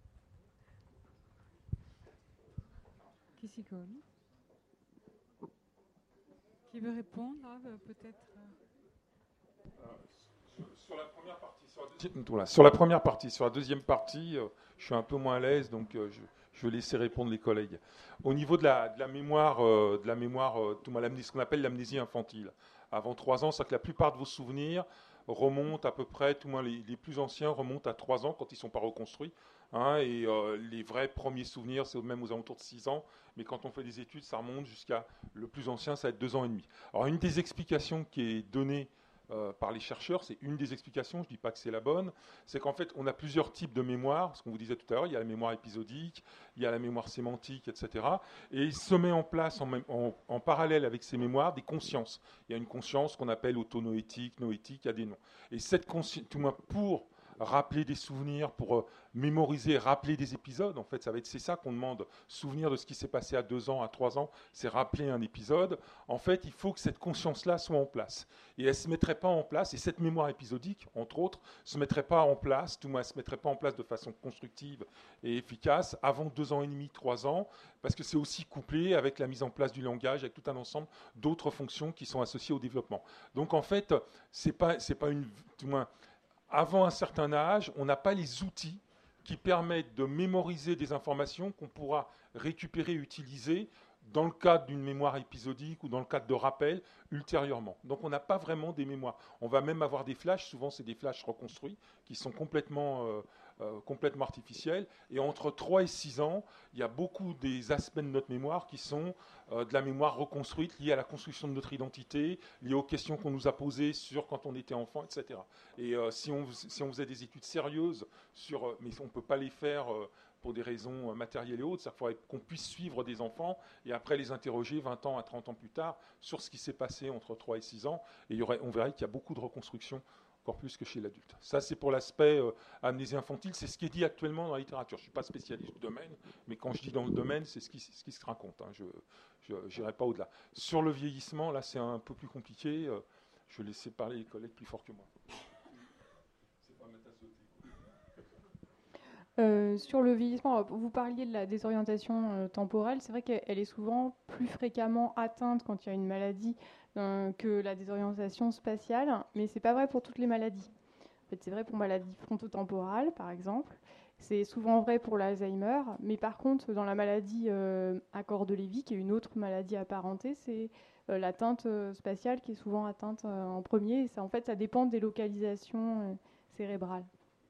Qui s'y colle? Qui veut répondre, là, peut-être? Sur la première partie, sur la deuxième, voilà, sur la première partie, sur la deuxième partie, euh, je suis un peu moins à l'aise, donc euh, je, je vais laisser répondre les collègues. Au niveau de la, de la mémoire, euh, de la mémoire, euh, tout mal, ce qu'on appelle l'amnésie infantile. Avant trois ans, c'est que la plupart de vos souvenirs remontent à peu près, tout moins les, les plus anciens remontent à trois ans quand ils ne sont pas reconstruits. Hein, et euh, les vrais premiers souvenirs, c'est même aux alentours de six ans, mais quand on fait des études, ça remonte jusqu'à le plus ancien, ça va être deux ans et demi. Alors une des explications qui est donnée euh, par les chercheurs, c'est une des explications, je ne dis pas que c'est la bonne, c'est qu'en fait, on a plusieurs types de mémoire, ce qu'on vous disait tout à l'heure, il y a la mémoire épisodique, il y a la mémoire sémantique, et cetera. Et il se met en place en, même, en, en parallèle avec ces mémoires des consciences. Il y a une conscience qu'on appelle autonoétique, noétique, il y a des noms. Et cette conscience, tout moins pour rappeler des souvenirs, pour euh, mémoriser, rappeler des épisodes. En fait, ça va être c'est ça qu'on demande. Souvenir de ce qui s'est passé à deux ans, à trois ans, c'est rappeler un épisode. En fait, il faut que cette conscience-là soit en place. Et elle ne se mettrait pas en place, et cette mémoire épisodique, entre autres, ne se mettrait pas en place, tout moins, elle ne se mettrait pas en place de façon constructive et efficace avant deux ans et demi, trois ans, parce que c'est aussi couplé avec la mise en place du langage, avec tout un ensemble d'autres fonctions qui sont associées au développement. Donc, en fait, c'est pas, c'est pas une, tout moins, avant un certain âge, on n'a pas les outils qui permettent de mémoriser des informations qu'on pourra récupérer et utiliser dans le cadre d'une mémoire épisodique ou dans le cadre de rappels ultérieurement. Donc on n'a pas vraiment des mémoires. On va même avoir des flashs, souvent c'est des flashs reconstruits, qui sont complètement, euh, euh, complètement artificiels. Et entre trois et six ans, il y a beaucoup des aspects de notre mémoire qui sont euh, de la mémoire reconstruite, liée à la construction de notre identité, liée aux questions qu'on nous a posées sur quand on était enfant, et cetera. Et euh, si, on, si on faisait des études sérieuses, sur, euh, mais on ne peut pas les faire... Euh, pour des raisons matérielles et autres, c'est-à-dire qu'il faudrait qu'on puisse suivre des enfants et après les interroger vingt ans à trente ans plus tard sur ce qui s'est passé entre trois et six ans, et il y aurait, on verrait qu'il y a beaucoup de reconstruction, encore plus que chez l'adulte. Ça, c'est pour l'aspect euh, amnésie infantile, c'est ce qui est dit actuellement dans la littérature. Je ne suis pas spécialiste du domaine, mais quand je dis dans le domaine, c'est ce qui, ce qui se raconte. Hein. Je n'irai pas au-delà. Sur le vieillissement, là, c'est un peu plus compliqué. Euh, je vais laisser parler les collègues plus forts que moi. Euh, sur le vieillissement, vous parliez de la désorientation euh, temporelle. C'est vrai qu'elle est souvent plus fréquemment atteinte quand il y a une maladie euh, que la désorientation spatiale, mais c'est pas vrai pour toutes les maladies. En fait, c'est vrai pour maladie frontotemporale, par exemple. C'est souvent vrai pour l'Alzheimer, mais par contre, dans la maladie euh, à corps de Lévy, qui est une autre maladie apparentée, c'est euh, l'atteinte euh, spatiale qui est souvent atteinte euh, en premier. Et ça, en fait, ça dépend des localisations euh, cérébrales.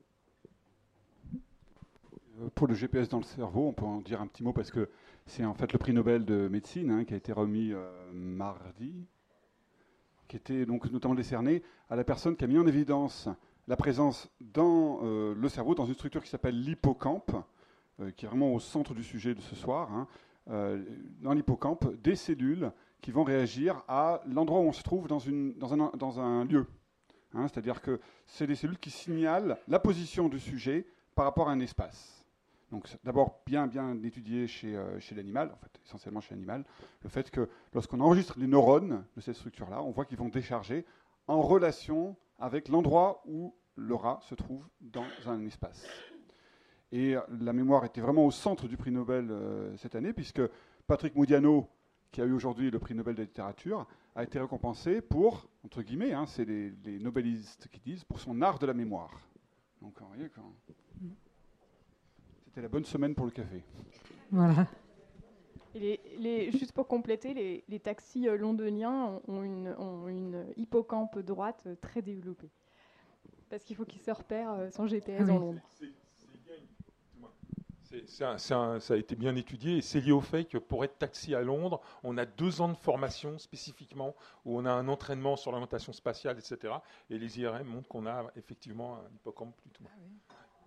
Pour le G P S dans le cerveau, on peut en dire un petit mot parce que c'est en fait le prix Nobel de médecine hein, qui a été remis euh, mardi, qui était donc notamment décerné à la personne qui a mis en évidence la présence dans euh, le cerveau, dans une structure qui s'appelle l'hippocampe, euh, qui est vraiment au centre du sujet de ce soir, hein, euh, dans l'hippocampe, des cellules qui vont réagir à l'endroit où on se trouve dans, une, dans, un, dans un lieu. Hein, c'est-à-dire que c'est des cellules qui signalent la position du sujet par rapport à un espace. Donc d'abord bien, bien étudié chez, euh, chez l'animal, en fait, essentiellement chez l'animal, le fait que lorsqu'on enregistre les neurones de cette structure-là, on voit qu'ils vont décharger en relation avec l'endroit où le rat se trouve dans un espace. Et euh, la mémoire était vraiment au centre du prix Nobel euh, cette année, puisque Patrick Modiano, qui a eu aujourd'hui le prix Nobel de littérature, a été récompensé pour, entre guillemets, hein, c'est les, les nobelistes qui disent, pour son art de la mémoire. Donc vous voyez quand... C'était la bonne semaine pour le café. Voilà. Et les, les, juste pour compléter, les, les taxis londoniens ont une, ont une hippocampe droite très développée. Parce qu'il faut qu'ils se repèrent sans G P S oui. en Londres. C'est, c'est un, c'est un, ça a été bien étudié et c'est lié au fait que pour être taxi à Londres, on a deux ans de formation spécifiquement où on a un entraînement sur l'orientation spatiale, et cetera. Et les I R M montrent qu'on a effectivement un hippocampe plutôt. Ah oui.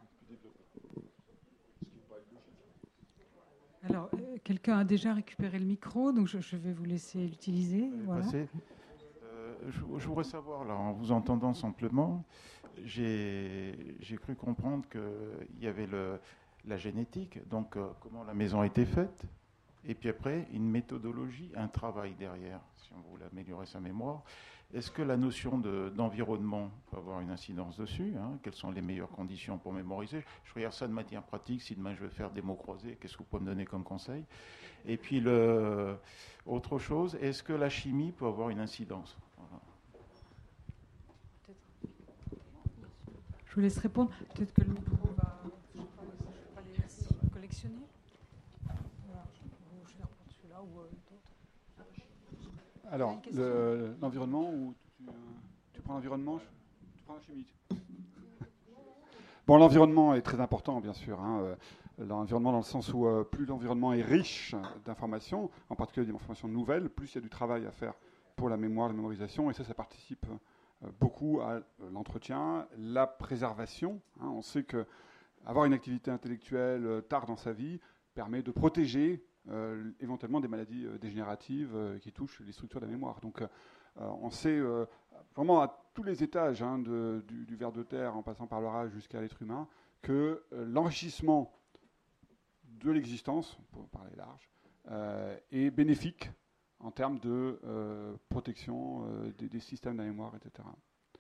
Alors, euh, quelqu'un a déjà récupéré le micro, donc je, je vais vous laisser l'utiliser. Voilà. Euh, je, je voudrais savoir, là, en vous entendant simplement, j'ai, j'ai cru comprendre qu'il y avait le, la génétique, donc euh, comment la maison a été faite, et puis après, une méthodologie, un travail derrière, si on voulait améliorer sa mémoire. Est-ce que la notion de, d'environnement peut avoir une incidence dessus hein? Quelles sont les meilleures conditions pour mémoriser? Je regarde ça de manière pratique. Si demain je veux faire des mots croisés, qu'est-ce que vous pouvez me donner comme conseil? Et puis, le, autre chose, est-ce que la chimie peut avoir une incidence? Voilà. Je vous laisse répondre. Peut-être que le micro va... Je ne sais pas, je vais pas les collectionner. Voilà. Je vais reprendre celui-là ou euh, d'autres. Alors, le, l'environnement, ou tu, euh, tu prends l'environnement, tu prends la chimie. Bon, l'environnement est très important, bien sûr. Hein, euh, l'environnement dans le sens où euh, plus l'environnement est riche d'informations, en particulier des informations nouvelles, plus il y a du travail à faire pour la mémoire, la mémorisation, et ça, ça participe beaucoup à l'entretien, la préservation. Hein. On sait qu'avoir une activité intellectuelle euh, tard dans sa vie permet de protéger euh, éventuellement des maladies euh, dégénératives euh, qui touchent les structures de la mémoire. Donc euh, on sait euh, vraiment à tous les étages, hein, de, du, du ver de terre en passant par le rat jusqu'à l'être humain, que euh, l'enrichissement de l'existence, pour parler large, euh, est bénéfique en termes de euh, protection euh, des, des systèmes de la mémoire, et cetera.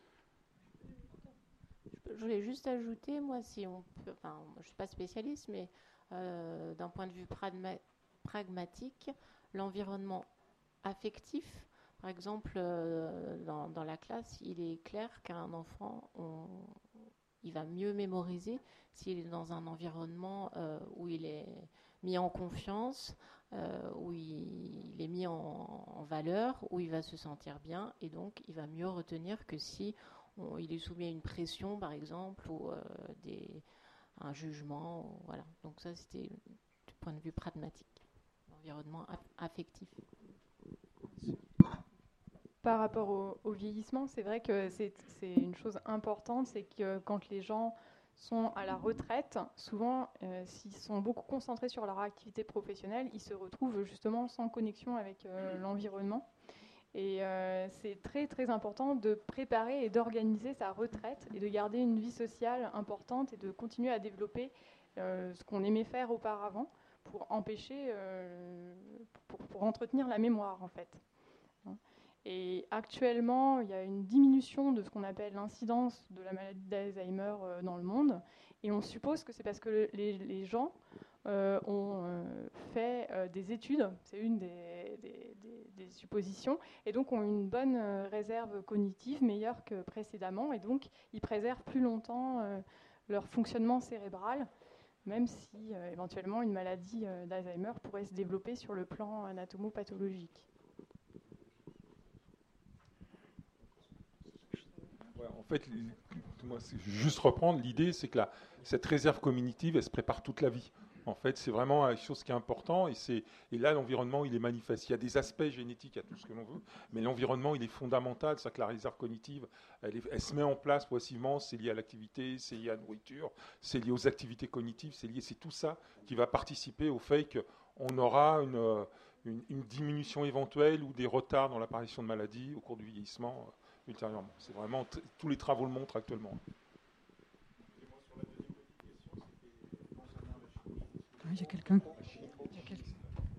Je voulais juste ajouter, moi, si on peut, enfin, je ne suis pas spécialiste, mais euh, d'un point de vue pragma- pragmatique, l'environnement affectif, par exemple, euh, dans, dans la classe, il est clair qu'un enfant, on, il va mieux mémoriser s'il est dans un environnement euh, où il est mis en confiance, euh, où il, il est mis en, en valeur, où il va se sentir bien, et donc il va mieux retenir que si on, il est soumis à une pression, par exemple, ou euh, des, un jugement. Ou, voilà. Donc ça, c'était du point de vue pragmatique, l'environnement affectif. Par rapport au, au vieillissement, c'est vrai que c'est, c'est une chose importante, c'est que quand les gens sont à la retraite, souvent, euh, s'ils sont beaucoup concentrés sur leur activité professionnelle, ils se retrouvent justement sans connexion avec euh, l'environnement. Et euh, c'est très très important de préparer et d'organiser sa retraite et de garder une vie sociale importante et de continuer à développer euh, ce qu'on aimait faire auparavant pour empêcher, euh, pour, pour entretenir la mémoire en fait. Et actuellement, il y a une diminution de ce qu'on appelle l'incidence de la maladie d'Alzheimer euh, dans le monde. Et on suppose que c'est parce que le, les, les gens euh, ont euh, fait euh, des études, c'est une des, des, des, des suppositions, et donc ont une bonne euh, réserve cognitive, meilleure que précédemment, et donc ils préservent plus longtemps euh, leur fonctionnement cérébral, même si euh, éventuellement une maladie euh, d'Alzheimer pourrait se développer sur le plan anatomopathologique. En fait, moi, c'est juste reprendre l'idée, c'est que la, cette réserve cognitive, elle se prépare toute la vie. En fait, c'est vraiment une chose qui est importante, et, c'est, et là, l'environnement, il est manifeste. Il y a des aspects génétiques à tout ce que l'on veut, mais l'environnement, il est fondamental. C'est-à-dire que la réserve cognitive, elle, est, elle se met en place progressivement. C'est lié à l'activité, c'est lié à la nourriture, c'est lié aux activités cognitives, c'est lié, c'est tout ça qui va participer au fait qu'on aura une, une, une diminution éventuelle ou des retards dans l'apparition de maladies au cours du vieillissement. Ultérieurement. C'est vraiment, t- tous les travaux le montrent actuellement. Il y a quelqu'un. Il y a quelqu'un.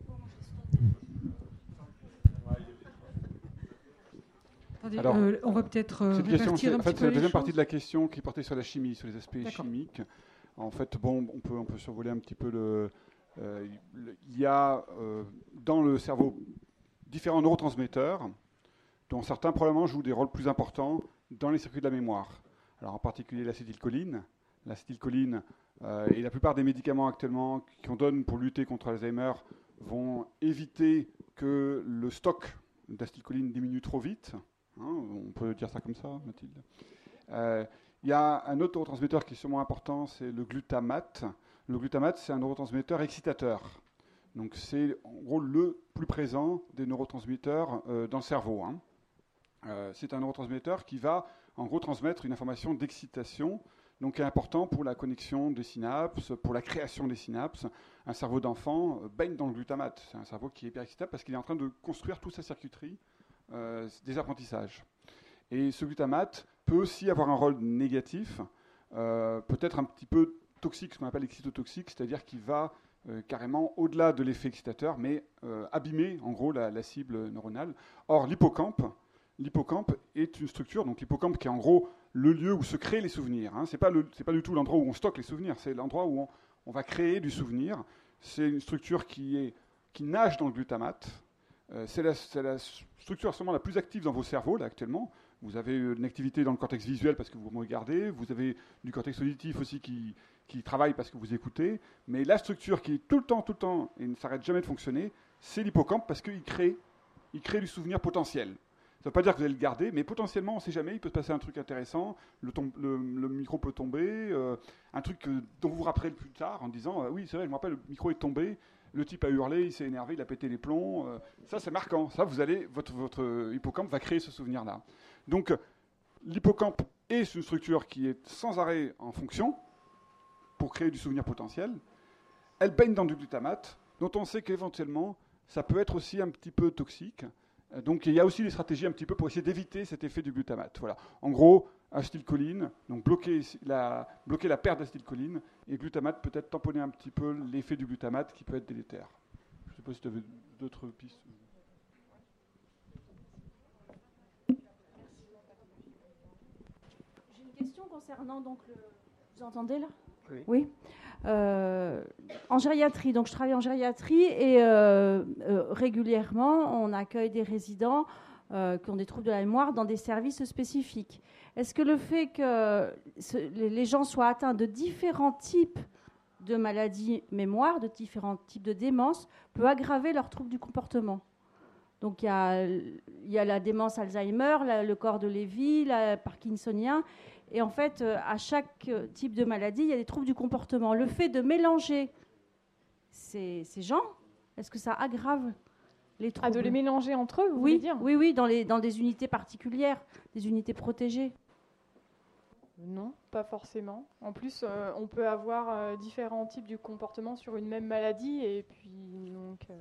Attendez, Alors, euh, on va peut-être euh, cette question, répartir c'est, un en fait, petit c'est peu la les deuxième choses. partie de la question qui portait sur la chimie, sur les aspects D'accord. chimiques. En fait, bon, on peut, on peut survoler un petit peu le. Euh, le il y a euh, dans le cerveau différents neurotransmetteurs, dont certains probablement jouent des rôles plus importants dans les circuits de la mémoire. Alors en particulier l'acétylcholine. L'acétylcholine euh, et la plupart des médicaments actuellement qu'on donne pour lutter contre Alzheimer vont éviter que le stock d'acétylcholine diminue trop vite. Hein, on peut dire ça comme ça, Mathilde. Euh, il y a un autre neurotransmetteur qui est sûrement important, c'est le glutamate. Le glutamate, c'est un neurotransmetteur excitateur. Donc c'est en gros le plus présent des neurotransmetteurs euh, dans le cerveau. Hein. Euh, c'est un neurotransmetteur qui va en gros transmettre une information d'excitation, donc qui est important pour la connexion des synapses, pour la création des synapses. Un cerveau d'enfant euh, baigne dans le glutamate. C'est un cerveau qui est hyper excitable parce qu'il est en train de construire toute sa circuiterie euh, des apprentissages. Et ce glutamate peut aussi avoir un rôle négatif, euh, peut-être un petit peu toxique, ce qu'on appelle excitotoxique, c'est-à-dire qu'il va euh, carrément au-delà de l'effet excitateur, mais euh, abîmer en gros la, la cible neuronale. Or, l'hippocampe, L'hippocampe est une structure, donc l'hippocampe qui est en gros le lieu où se créent les souvenirs. Hein. Ce n'est pas, pas du tout l'endroit où on stocke les souvenirs, c'est l'endroit où on, on va créer du souvenir. C'est une structure qui, est, qui nage dans le glutamate. Euh, c'est, la, c'est la structure sûrement la plus active dans vos cerveaux, là, actuellement. Vous avez une activité dans le cortex visuel parce que vous me regardez, vous avez du cortex auditif aussi qui, qui travaille parce que vous écoutez, mais la structure qui est tout le temps, tout le temps, et ne s'arrête jamais de fonctionner, c'est l'hippocampe parce qu'il crée, il crée du souvenir potentiel. Ça ne veut pas dire que vous allez le garder, mais potentiellement, on ne sait jamais, il peut se passer un truc intéressant, le, tom- le, le micro peut tomber, euh, un truc que, dont vous vous rappellerez plus tard en disant euh, « oui, c'est vrai, je me rappelle, le micro est tombé, le type a hurlé, il s'est énervé, il a pété les plombs. Euh, » Ça, c'est marquant. Ça, vous allez, votre, votre hippocampe va créer ce souvenir-là. Donc, l'hippocampe est une structure qui est sans arrêt en fonction pour créer du souvenir potentiel. Elle baigne dans du glutamate, dont on sait qu'éventuellement, ça peut être aussi un petit peu toxique. Donc il y a aussi des stratégies un petit peu pour essayer d'éviter cet effet du glutamate. Voilà. En gros, acétylcholine, donc bloquer la, bloquer la perte d'acétylcholine, et glutamate peut-être tamponner un petit peu l'effet du glutamate qui peut être délétère. Je ne sais pas si tu avais d'autres pistes. J'ai une question concernant donc le... Vous entendez là? Oui. Oui. Euh, en gériatrie, donc je travaille en gériatrie et euh, euh, régulièrement on accueille des résidents euh, qui ont des troubles de la mémoire dans des services spécifiques. Est-ce que le fait que ce, les gens soient atteints de différents types de maladies mémoire, de différents types de démence, peut aggraver leurs troubles du comportement? Donc il y a, il y a la démence Alzheimer, la, le corps de Lévy, la parkinsonien. Et en fait, à chaque type de maladie, il y a des troubles du comportement. Le fait de mélanger ces, ces gens, est-ce que ça aggrave les troubles? Ah, de les mélanger entre eux, vous oui, voulez dire? Oui, oui, dans, les, dans des unités particulières, des unités protégées. Non, pas forcément. En plus, euh, on peut avoir euh, différents types de comportements sur une même maladie. Et puis, donc... Euh...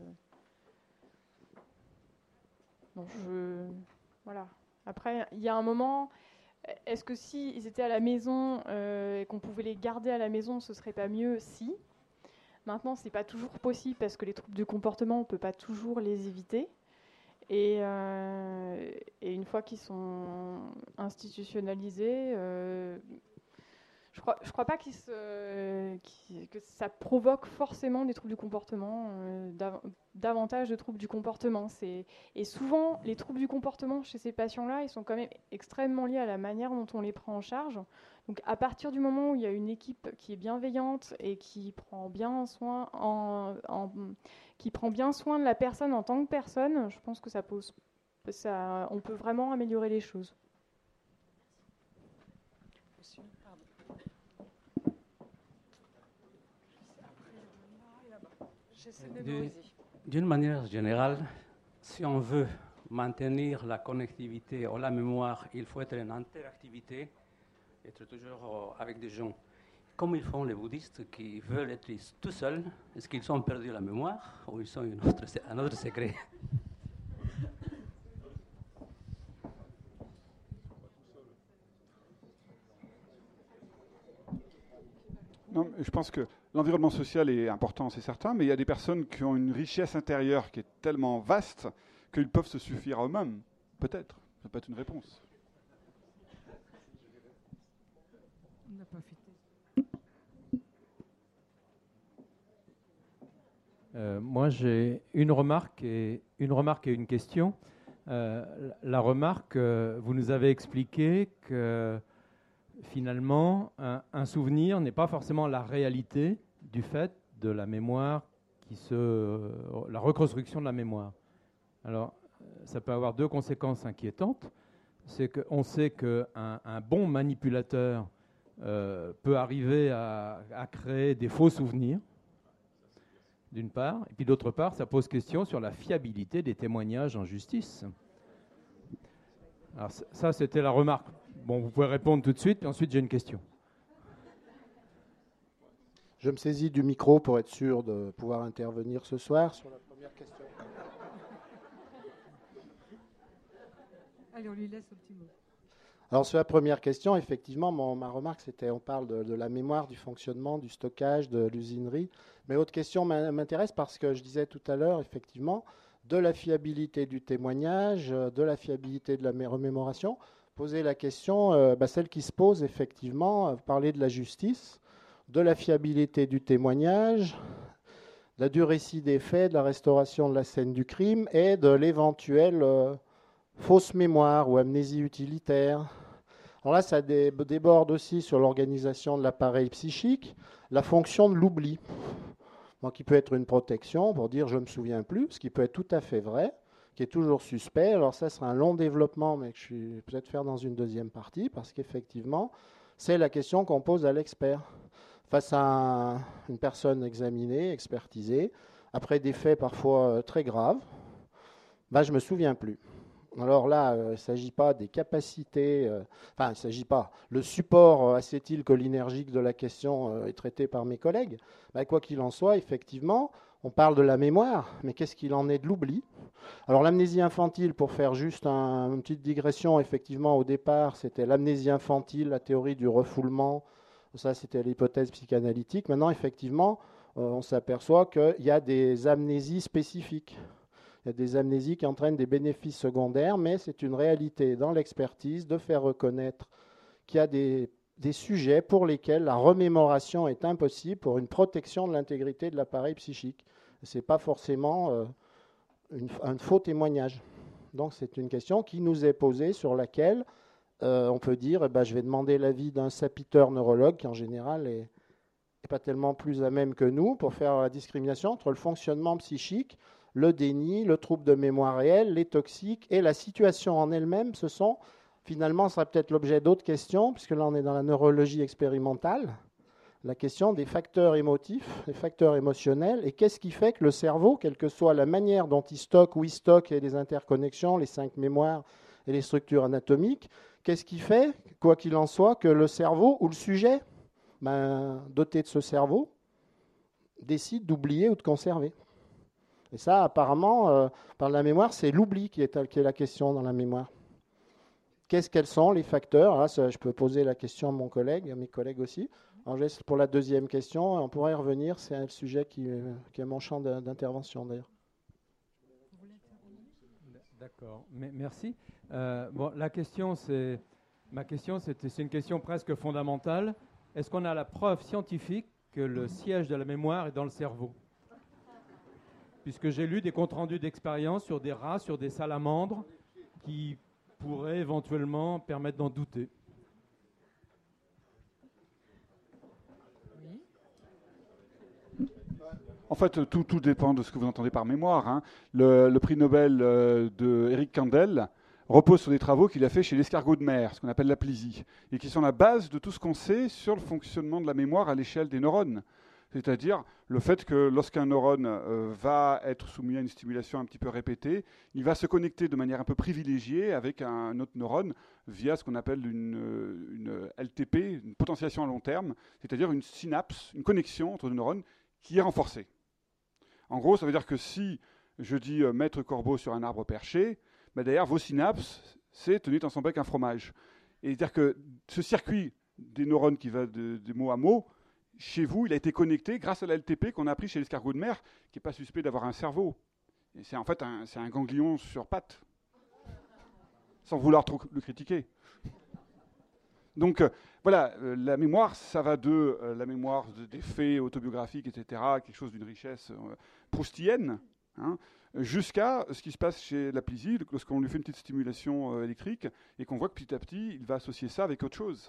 Donc, je... Voilà. Après, il y a un moment... Est-ce que s'ils étaient à la maison euh, et qu'on pouvait les garder à la maison, ce serait pas mieux? Si. Maintenant, c'est pas toujours possible parce que les troubles de comportement, on peut pas toujours les éviter. Et, euh, et une fois qu'ils sont institutionnalisés, euh, je crois, je crois pas qu'ils se, qu'ils, que ça provoque forcément des troubles du comportement, euh, dav- davantage de troubles du comportement. C'est, et souvent, les troubles du comportement chez ces patients-là, ils sont quand même extrêmement liés à la manière dont on les prend en charge. Donc, à partir du moment où il y a une équipe qui est bienveillante et qui prend bien soin, en, en, qui prend bien soin de la personne en tant que personne, je pense que ça pose, ça, on peut vraiment améliorer les choses. D'une manière générale, si on veut maintenir la connectivité ou la mémoire, il faut être en interactivité, être toujours avec des gens. Comme ils font les bouddhistes qui veulent être tout seuls, est-ce qu'ils ont perdu la mémoire ou ils ont une autre, un autre secret? Non, je pense que l'environnement social est important, c'est certain, mais il y a des personnes qui ont une richesse intérieure qui est tellement vaste qu'ils peuvent se suffire à eux-mêmes. Peut-être. Ça peut être une réponse. On n'a pas fêté. Euh, moi, j'ai une remarque et une remarque et une question. Euh, la remarque, euh, vous nous avez expliqué que finalement, un, un souvenir n'est pas forcément la réalité du fait de la mémoire, qui se, euh, la reconstruction de la mémoire. Alors, ça peut avoir deux conséquences inquiétantes. C'est qu'on sait qu'un un bon manipulateur euh, peut arriver à, à créer des faux souvenirs, d'une part, et puis d'autre part, ça pose question sur la fiabilité des témoignages en justice. Alors ça, c'était la remarque. Bon, vous pouvez répondre tout de suite, puis ensuite j'ai une question. Je me saisis du micro pour être sûr de pouvoir intervenir ce soir sur la première question. Allez, on lui laisse un petit mot. Alors sur la première question, effectivement, mon, ma remarque, c'était, on parle de, de la mémoire, du fonctionnement, du stockage, de l'usinerie. Mais l'autre question m'intéresse parce que je disais tout à l'heure, effectivement, de la fiabilité du témoignage, de la fiabilité de la remémoration. Poser la question, euh, bah, celle qui se pose effectivement, parler de la justice, de la fiabilité du témoignage, de la du récit des faits, de la restauration de la scène du crime et de l'éventuelle euh, fausse mémoire ou amnésie utilitaire. Alors là, ça dé- déborde aussi sur l'organisation de l'appareil psychique, la fonction de l'oubli, donc qui peut être une protection pour dire je ne me souviens plus, ce qui peut être tout à fait vrai, qui est toujours suspect. Alors ça sera un long développement, mais que je vais peut-être faire dans une deuxième partie, parce qu'effectivement, c'est la question qu'on pose à l'expert. Face à un, une personne examinée, expertisée, après des faits parfois très graves, bah, je ne me souviens plus. Alors là, euh, il ne s'agit pas des capacités, euh, enfin, il ne s'agit pas. Le support euh, acétylcholinergique de la question euh, est traité par mes collègues. Bah, quoi qu'il en soit, effectivement, on parle de la mémoire, mais qu'est-ce qu'il en est de l'oubli? Alors l'amnésie infantile, pour faire juste un, une petite digression, effectivement, au départ, c'était l'amnésie infantile, la théorie du refoulement. Ça, c'était l'hypothèse psychanalytique. Maintenant, effectivement, euh, on s'aperçoit qu'il y a des amnésies spécifiques. Il y a des amnésies qui entraînent des bénéfices secondaires, mais c'est une réalité dans l'expertise de faire reconnaître qu'il y a des, des sujets pour lesquels la remémoration est impossible pour une protection de l'intégrité de l'appareil psychique. Ce n'est pas forcément euh, une, un faux témoignage. Donc c'est une question qui nous est posée, sur laquelle euh, on peut dire eh ben, je vais demander l'avis d'un sapiteur neurologue qui en général est, est pas tellement plus à même que nous pour faire la discrimination entre le fonctionnement psychique, le déni, le trouble de mémoire réelle, les toxiques et la situation en elle-même. Ce sont, finalement, ce sera peut-être l'objet d'autres questions, puisque là on est dans la neurologie expérimentale, la question des facteurs émotifs, des facteurs émotionnels, et qu'est-ce qui fait que le cerveau, quelle que soit la manière dont il stocke, où il stocke, et les interconnexions, les cinq mémoires et les structures anatomiques, qu'est-ce qui fait, quoi qu'il en soit, que le cerveau ou le sujet, ben, doté de ce cerveau, décide d'oublier ou de conserver. Et ça, apparemment, euh, par la mémoire, c'est l'oubli qui est, qui est la question dans la mémoire. Qu'est-ce quels sont les facteurs? Là, ça, je peux poser la question à mon collègue, à mes collègues aussi. Alors, je laisse pour la deuxième question, on pourrait y revenir, c'est un sujet qui, qui est mon champ d'intervention d'ailleurs. D'accord, merci. Euh, bon, la question, c'est, ma question, c'est, c'est une question presque fondamentale. Est-ce qu'on a la preuve scientifique que le siège de la mémoire est dans le cerveau? Puisque j'ai lu des comptes rendus d'expérience sur des rats, sur des salamandres, qui pourraient éventuellement permettre d'en douter. En fait, tout, tout dépend de ce que vous entendez par mémoire. Hein. Le, le prix Nobel euh, de Eric Kandel repose sur des travaux qu'il a fait chez l'escargot de mer, ce qu'on appelle l'aplysie, et qui sont la base de tout ce qu'on sait sur le fonctionnement de la mémoire à l'échelle des neurones. C'est-à-dire le fait que lorsqu'un neurone euh, va être soumis à une stimulation un petit peu répétée, il va se connecter de manière un peu privilégiée avec un autre neurone via ce qu'on appelle une, une L T P, une potentiation à long terme, c'est-à-dire une synapse, une connexion entre deux neurones qui est renforcée. En gros, ça veut dire que si je dis euh, maître corbeau sur un arbre perché, bah derrière vos synapses, c'est tenir dans son bec un fromage. Et c'est-à-dire que ce circuit des neurones qui va de, de mot à mot, chez vous, il a été connecté grâce à la L T P qu'on a appris chez l'escargot de mer, qui n'est pas suspect d'avoir un cerveau. Et c'est en fait un, c'est un ganglion sur pattes, sans vouloir trop le critiquer. Donc euh, voilà, euh, la mémoire, ça va de euh, la mémoire de, des faits autobiographiques, et cetera, quelque chose d'une richesse euh, proustienne, hein, jusqu'à ce qui se passe chez l'aplysie, lorsqu'on lui fait une petite stimulation euh, électrique, et qu'on voit que petit à petit, il va associer ça avec autre chose.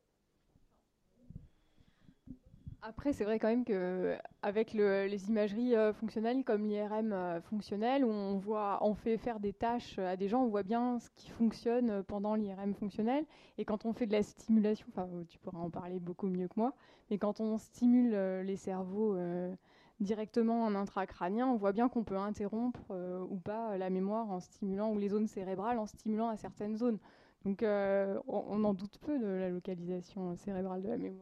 Après, c'est vrai quand même qu'avec les imageries euh, fonctionnelles comme l'I R M euh, fonctionnel, où on, voit, on fait faire des tâches à des gens, on voit bien ce qui fonctionne pendant l'I R M fonctionnel. Et quand on fait de la stimulation, enfin tu pourras en parler beaucoup mieux que moi, mais quand on stimule euh, les cerveaux euh, directement en intracrânien, on voit bien qu'on peut interrompre euh, ou pas la mémoire en stimulant, ou les zones cérébrales en stimulant à certaines zones. Donc euh, on, on en doute peu de la localisation cérébrale de la mémoire.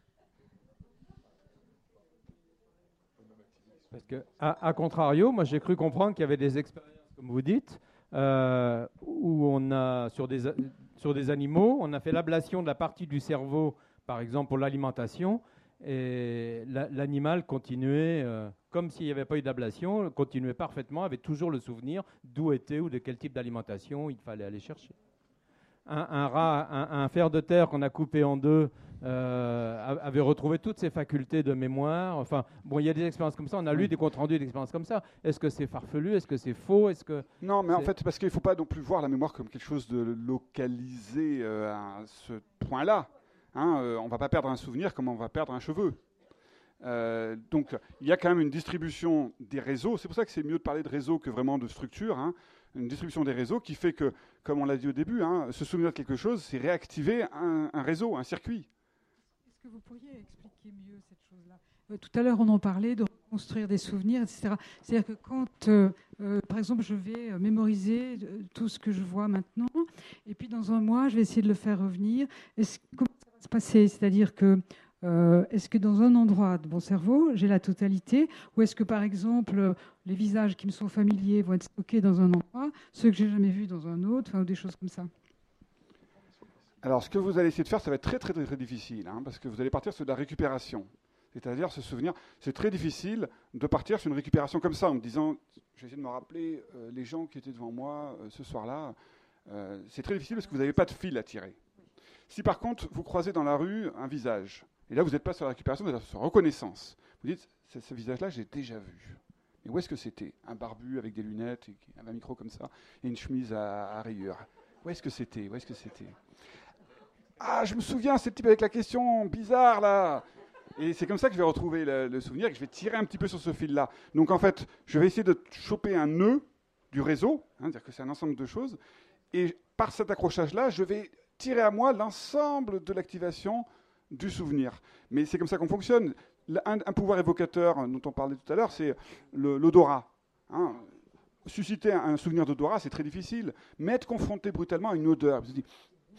Parce que, à, à contrario, moi j'ai cru comprendre qu'il y avait des expériences, comme vous dites, euh, où on a, sur des, sur des animaux, on a fait l'ablation de la partie du cerveau, par exemple pour l'alimentation, et la, l'animal continuait, euh, comme s'il n'y avait pas eu d'ablation, continuait parfaitement, avait toujours le souvenir d'où était ou de quel type d'alimentation il fallait aller chercher. Un, un rat, un, un ver de terre qu'on a coupé en deux, euh, avait retrouvé toutes ses facultés de mémoire. Enfin, bon, il y a des expériences comme ça. On a lu des comptes rendus d'expériences comme ça. Est-ce que c'est farfelu? Est-ce que c'est faux? Est-ce que non, mais en fait, parce qu'il ne faut pas non plus voir la mémoire comme quelque chose de localisé euh, à ce point-là. Hein, euh, on ne va pas perdre un souvenir comme on va perdre un cheveu. Euh, donc, il y a quand même une distribution des réseaux. C'est pour ça que c'est mieux de parler de réseau que vraiment de structure. Hein. Une distribution des réseaux qui fait que, comme on l'a dit au début, hein, se souvenir de quelque chose, c'est réactiver un, un réseau, un circuit. Est-ce que vous pourriez expliquer mieux cette chose-là? euh, Tout à l'heure, on en parlait de reconstruire des souvenirs, et cetera. C'est-à-dire que quand, euh, euh, par exemple, je vais euh, mémoriser euh, tout ce que je vois maintenant, et puis dans un mois, je vais essayer de le faire revenir. Est-ce, comment ça va se passer? C'est-à-dire que euh, est-ce que dans un endroit de mon cerveau, j'ai la totalité, ou est-ce que, par exemple, les visages qui me sont familiers vont être stockés dans un endroit, ceux que j'ai jamais vus dans un autre, enfin, ou des choses comme ça? Alors, ce que vous allez essayer de faire, ça va être très, très, très, très difficile, hein, parce que vous allez partir sur de la récupération. C'est-à-dire, se souvenir, c'est très difficile de partir sur une récupération comme ça, en me disant, j'ai essayé de me rappeler euh, les gens qui étaient devant moi euh, ce soir-là. Euh, c'est très difficile parce que vous n'avez pas de fil à tirer. Si par contre, vous croisez dans la rue un visage, et là, vous n'êtes pas sur la récupération, vous êtes sur reconnaissance. Vous dites, ce, ce visage-là, j'ai déjà vu. Mais où est-ce que c'était? Un barbu avec des lunettes, et un micro comme ça, et une chemise à, à rayures. Où est-ce que c'était? Où est-ce que c'était? Ah, je me souviens, c'est le type avec la question bizarre, là. Et c'est comme ça que je vais retrouver le, le souvenir et que je vais tirer un petit peu sur ce fil-là. Donc, en fait, je vais essayer de choper un nœud du réseau, hein, c'est-à-dire que c'est un ensemble de choses, et par cet accrochage-là, je vais tirer à moi l'ensemble de l'activation du souvenir. Mais c'est comme ça qu'on fonctionne. Un, un pouvoir évocateur dont on parlait tout à l'heure, c'est le, l'odorat. Hein. Susciter un, un souvenir d'odorat, c'est très difficile. Mais être confronté brutalement à une odeur, vous dites,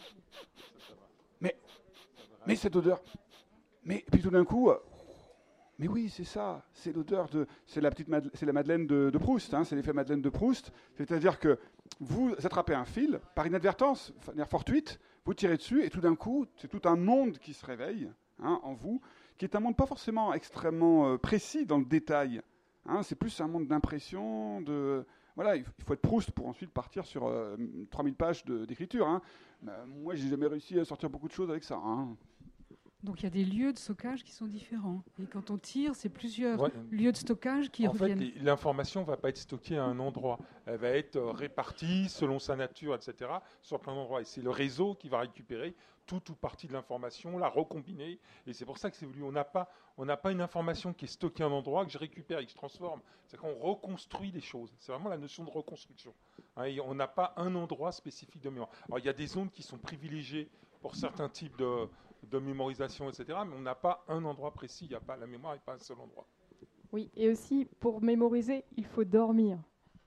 mais, mais cette odeur, mais et puis tout d'un coup, mais oui, c'est ça, c'est l'odeur de, c'est la petite, Madeleine, c'est la Madeleine de, de Proust, hein, c'est l'effet Madeleine de Proust. C'est-à-dire que vous attrapez un fil par inadvertance, de manière fortuite, vous tirez dessus et tout d'un coup, c'est tout un monde qui se réveille, hein, en vous, qui est un monde pas forcément extrêmement euh, précis dans le détail. Hein, c'est plus un monde d'impression, de voilà, il faut être Proust pour ensuite partir sur euh, trois mille pages de, d'écriture. Hein. Euh, moi, j'ai jamais réussi à sortir beaucoup de choses avec ça. Hein. Donc il y a des lieux de stockage qui sont différents. Et quand on tire, c'est plusieurs Ouais. lieux de stockage qui en reviennent. En fait, l'information ne va pas être stockée à un endroit. Elle va être répartie selon sa nature, et cetera, sur plein d'endroits. Et c'est le réseau qui va récupérer toute ou partie de l'information, la recombiner. Et c'est pour ça que c'est voulu. On n'a pas, on n'a pas une information qui est stockée à un endroit, que je récupère et que je transforme. C'est qu'on reconstruit les choses. C'est vraiment la notion de reconstruction. Hein, et on n'a pas un endroit spécifique de mémoire. Alors il y a des zones qui sont privilégiées pour certains types de... de mémorisation, et cetera, mais on n'a pas un endroit précis, il n'y a pas, la mémoire n'est pas un seul endroit. Oui, et aussi, pour mémoriser, il faut dormir.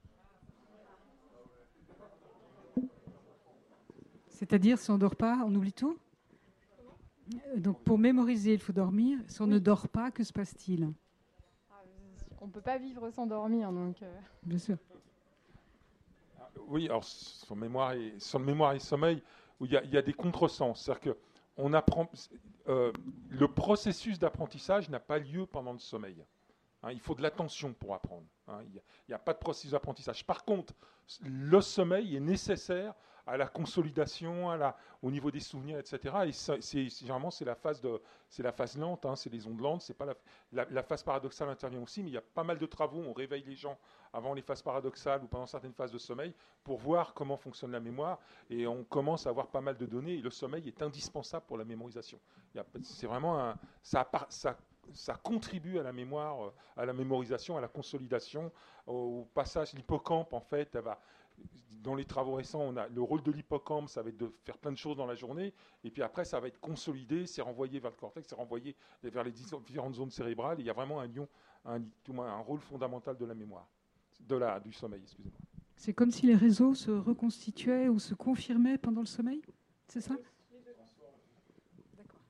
C'est-à-dire, si on ne dort pas, on oublie tout? Donc, pour mémoriser, il faut dormir. Si on oui. ne dort pas, que se passe-t-il? On ne peut pas vivre sans dormir, donc... Euh... Bien sûr. Oui, alors, sur mémoire et, sur mémoire et sommeil, il y, y a des contresens. C'est-à-dire que on apprend, euh, le processus d'apprentissage n'a pas lieu pendant le sommeil. Hein, il faut de l'attention pour apprendre. Hein, il n'y a, a pas de processus d'apprentissage. Par contre, le sommeil est nécessaire à la consolidation, à la, au niveau des souvenirs, et cetera. Et ça, c'est, généralement, c'est la phase, de, c'est la phase lente, hein, c'est les ondes lentes. C'est pas la, la, la phase paradoxale intervient aussi, mais il y a pas mal de travaux. On réveille les gens avant les phases paradoxales ou pendant certaines phases de sommeil pour voir comment fonctionne la mémoire. Et on commence à avoir pas mal de données. Et le sommeil est indispensable pour la mémorisation. Il y a, c'est vraiment un, ça, ça, ça contribue à la mémoire, à la mémorisation, à la consolidation, au passage. L'hippocampe, en fait, elle va... Dans les travaux récents, on a le rôle de l'hippocampe, ça va être de faire plein de choses dans la journée, et puis après, ça va être consolidé, c'est renvoyé vers le cortex, c'est renvoyé vers les différentes zones cérébrales. Et il y a vraiment un lion, un, un rôle fondamental de la mémoire, de la, du sommeil, excusez-moi. C'est comme si les réseaux se reconstituaient ou se confirmaient pendant le sommeil, c'est ça? D'accord.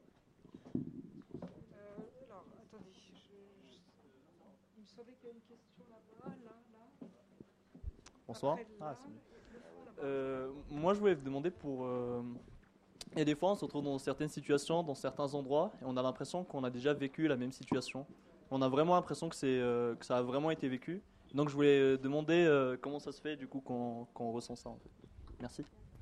Euh, alors, attendez, je, je, il me semblait qu'il y a une question là-bas, là, là. Bonsoir. Ah, euh, moi, je voulais vous demander pour... Euh, et des fois, on se retrouve dans certaines situations, dans certains endroits, et on a l'impression qu'on a déjà vécu la même situation. On a vraiment l'impression que, c'est, euh, que ça a vraiment été vécu. Donc, je voulais demander euh, comment ça se fait, du coup, qu'on, qu'on ressent ça, en fait. Merci.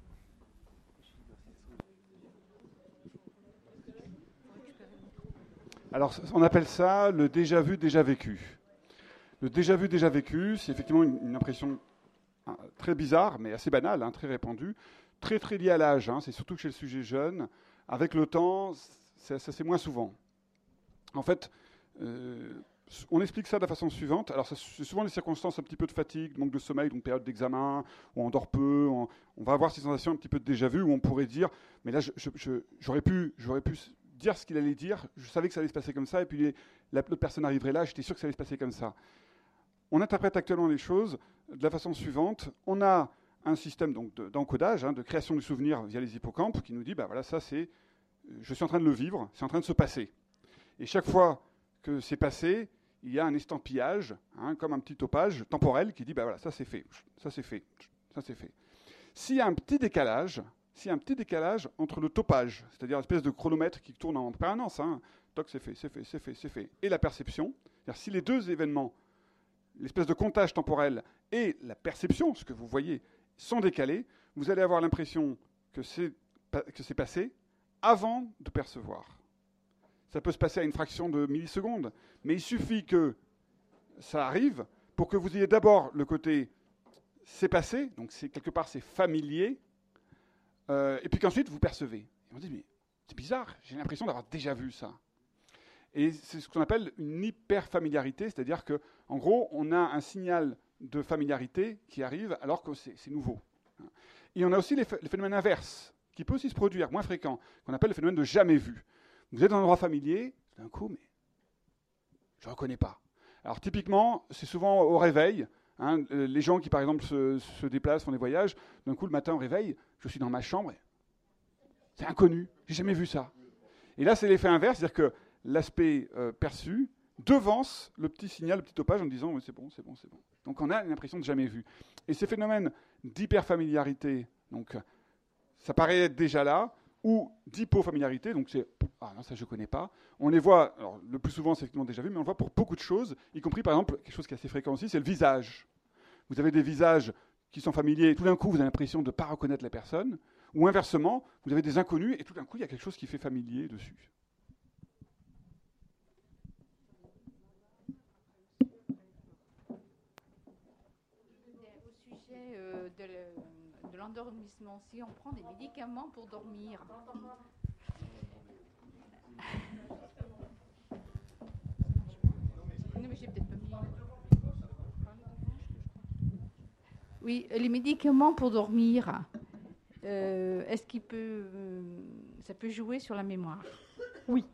Alors, on appelle ça le déjà vu, déjà vécu. Le déjà vu, déjà vécu, c'est effectivement une, une impression très bizarre, mais assez banale, hein, très répandue, très très liée à l'âge. Hein, c'est surtout chez le sujet jeune. Avec le temps, ça, ça c'est moins souvent. En fait, euh, on explique ça de la façon suivante. Alors, ça, c'est souvent des circonstances un petit peu de fatigue, manque de sommeil, donc période d'examen, où on dort peu. On, on va avoir ces sensations un petit peu de déjà vu, où on pourrait dire, mais là, je, je, je, j'aurais pu, j'aurais pu dire ce qu'il allait dire, je savais que ça allait se passer comme ça, et puis l'autre personne arriverait là, j'étais sûr que ça allait se passer comme ça. On interprète actuellement les choses de la façon suivante. On a un système donc d'encodage, hein, de création du souvenir via les hippocampes, qui nous dit, bah voilà, ça c'est, je suis en train de le vivre, c'est en train de se passer. Et chaque fois que c'est passé, il y a un estampillage, hein, comme un petit topage temporel qui dit, bah voilà, ça c'est fait, ça c'est fait, ça c'est fait. S'il y a un petit décalage, s'il y a un petit décalage entre le topage, c'est-à-dire l'espèce de chronomètre qui tourne en permanence, hein, toc, c'est fait, c'est fait, c'est fait, c'est fait, et la perception, c'est-à-dire si les deux événements, l'espèce de comptage temporel et la perception, ce que vous voyez, sont décalés, vous allez avoir l'impression que c'est, que c'est passé avant de percevoir. Ça peut se passer à une fraction de millisecondes, mais il suffit que ça arrive pour que vous ayez d'abord le côté c'est passé, donc c'est, quelque part c'est familier, euh, et puis qu'ensuite vous percevez. Et on dit, mais c'est bizarre, j'ai l'impression d'avoir déjà vu ça. Et c'est ce qu'on appelle une hyperfamiliarité, c'est-à-dire qu'en gros, on a un signal de familiarité qui arrive alors que c'est, c'est nouveau. Et on a aussi les, les phénomènes inverses, qui peuvent aussi se produire, moins fréquents, qu'on appelle le phénomène de jamais vu. Vous êtes dans un endroit familier, d'un coup, mais je ne reconnais pas. Alors typiquement, c'est souvent au réveil, hein, les gens qui par exemple se, se déplacent, font des voyages, d'un coup le matin au réveil, je suis dans ma chambre, c'est inconnu, j'ai jamais vu ça. Et là c'est l'effet inverse, c'est-à-dire que l'aspect euh, perçu devance le petit signal, le petit topage en disant oui, c'est bon, c'est bon, c'est bon. Donc on a une impression de jamais vu. Et ces phénomènes d'hyperfamiliarité, donc ça paraît être déjà là, ou d'hypofamiliarité, donc c'est ah non, ça je ne connais pas. On les voit, alors le plus souvent c'est effectivement déjà vu, mais on le voit pour beaucoup de choses, y compris par exemple quelque chose qui est assez fréquent aussi, c'est le visage. Vous avez des visages qui sont familiers, et tout d'un coup vous avez l'impression de ne pas reconnaître la personne, ou inversement, vous avez des inconnus, et tout d'un coup il y a quelque chose qui fait familier dessus. Au sujet euh, de, le, de l'endormissement, si on prend des médicaments pour dormir. Non, mais j'ai peut-être pas mis. Oui, les médicaments pour dormir, euh, est-ce qu'il peut, euh, ça peut jouer sur la mémoire? Oui.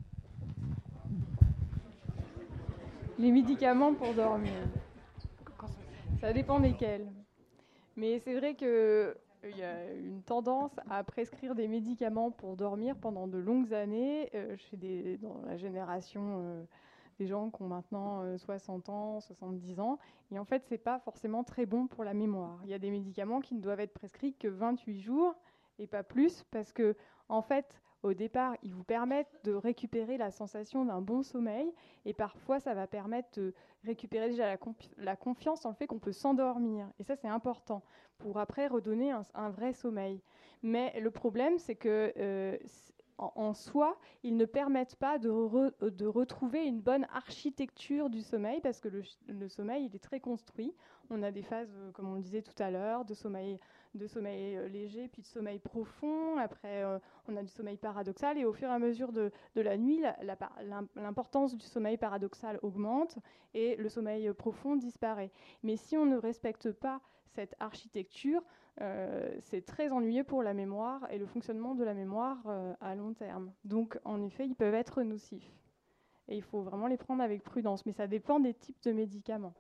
Les médicaments pour dormir. Ça dépend desquels. Mais c'est vrai qu'il y a une tendance à prescrire des médicaments pour dormir pendant de longues années euh, chez des, dans la génération euh, des gens qui ont maintenant euh, soixante ans, soixante-dix ans. Et en fait, ce n'est pas forcément très bon pour la mémoire. Il y a des médicaments qui ne doivent être prescrits que vingt-huit jours et pas plus, parce que, en fait, au départ, ils vous permettent de récupérer la sensation d'un bon sommeil, et parfois, ça va permettre de récupérer déjà la, confi- la confiance dans le fait qu'on peut s'endormir. Et ça, c'est important, pour après redonner un, un vrai sommeil. Mais le problème, c'est que euh, en, en soi, ils ne permettent pas de, re, de retrouver une bonne architecture du sommeil, parce que le, le sommeil, il est très construit. On a des phases, comme on le disait tout à l'heure, de sommeil, de sommeil léger, puis de sommeil profond. Après, euh, on a du sommeil paradoxal. Et au fur et à mesure de, de la nuit, la, la, l'importance du sommeil paradoxal augmente et le sommeil profond disparaît. Mais si on ne respecte pas cette architecture, euh, c'est très ennuyeux pour la mémoire et le fonctionnement de la mémoire euh, à long terme. Donc, en effet, ils peuvent être nocifs. Et il faut vraiment les prendre avec prudence. Mais ça dépend des types de médicaments.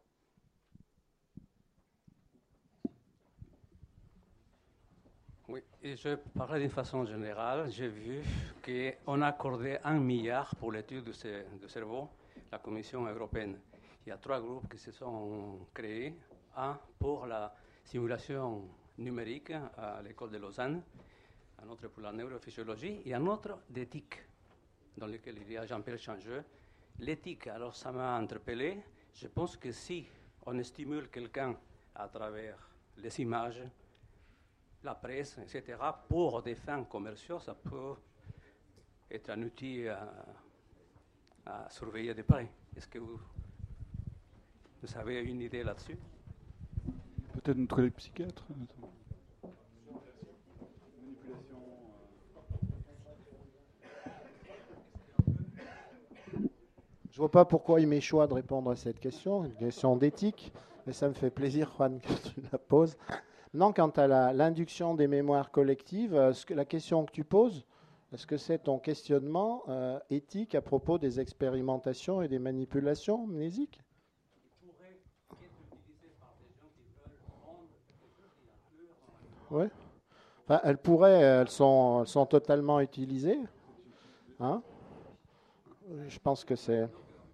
Oui, et je parlais d'une façon générale. J'ai vu qu'on a accordé un milliard pour l'étude du cerveau, la Commission européenne. Il y a trois groupes qui se sont créés. Un pour la simulation numérique à l'école de Lausanne, un autre pour la neurophysiologie et un autre d'éthique, dans lequel il y a Jean-Pierre Changeux. L'éthique, alors ça m'a interpellé. Je pense que si on stimule quelqu'un à travers les images, la presse, et cetera, pour des fins commerciales, ça peut être un outil à, à surveiller de près. Est-ce que vous, vous avez une idée là-dessus? Peut-être notre collègue psychiatre. Je ne vois pas pourquoi il m'échoit de répondre à cette question, une question d'éthique, mais ça me fait plaisir, Juan, que tu la poses. Non, quant à la, l'induction des mémoires collectives, ce que, la question que tu poses, Est-ce que c'est ton questionnement euh, éthique à propos des expérimentations et des manipulations mnésiques? Oui. Enfin, elles pourraient, elles sont, elles sont totalement utilisées. Hein? Je pense que c'est...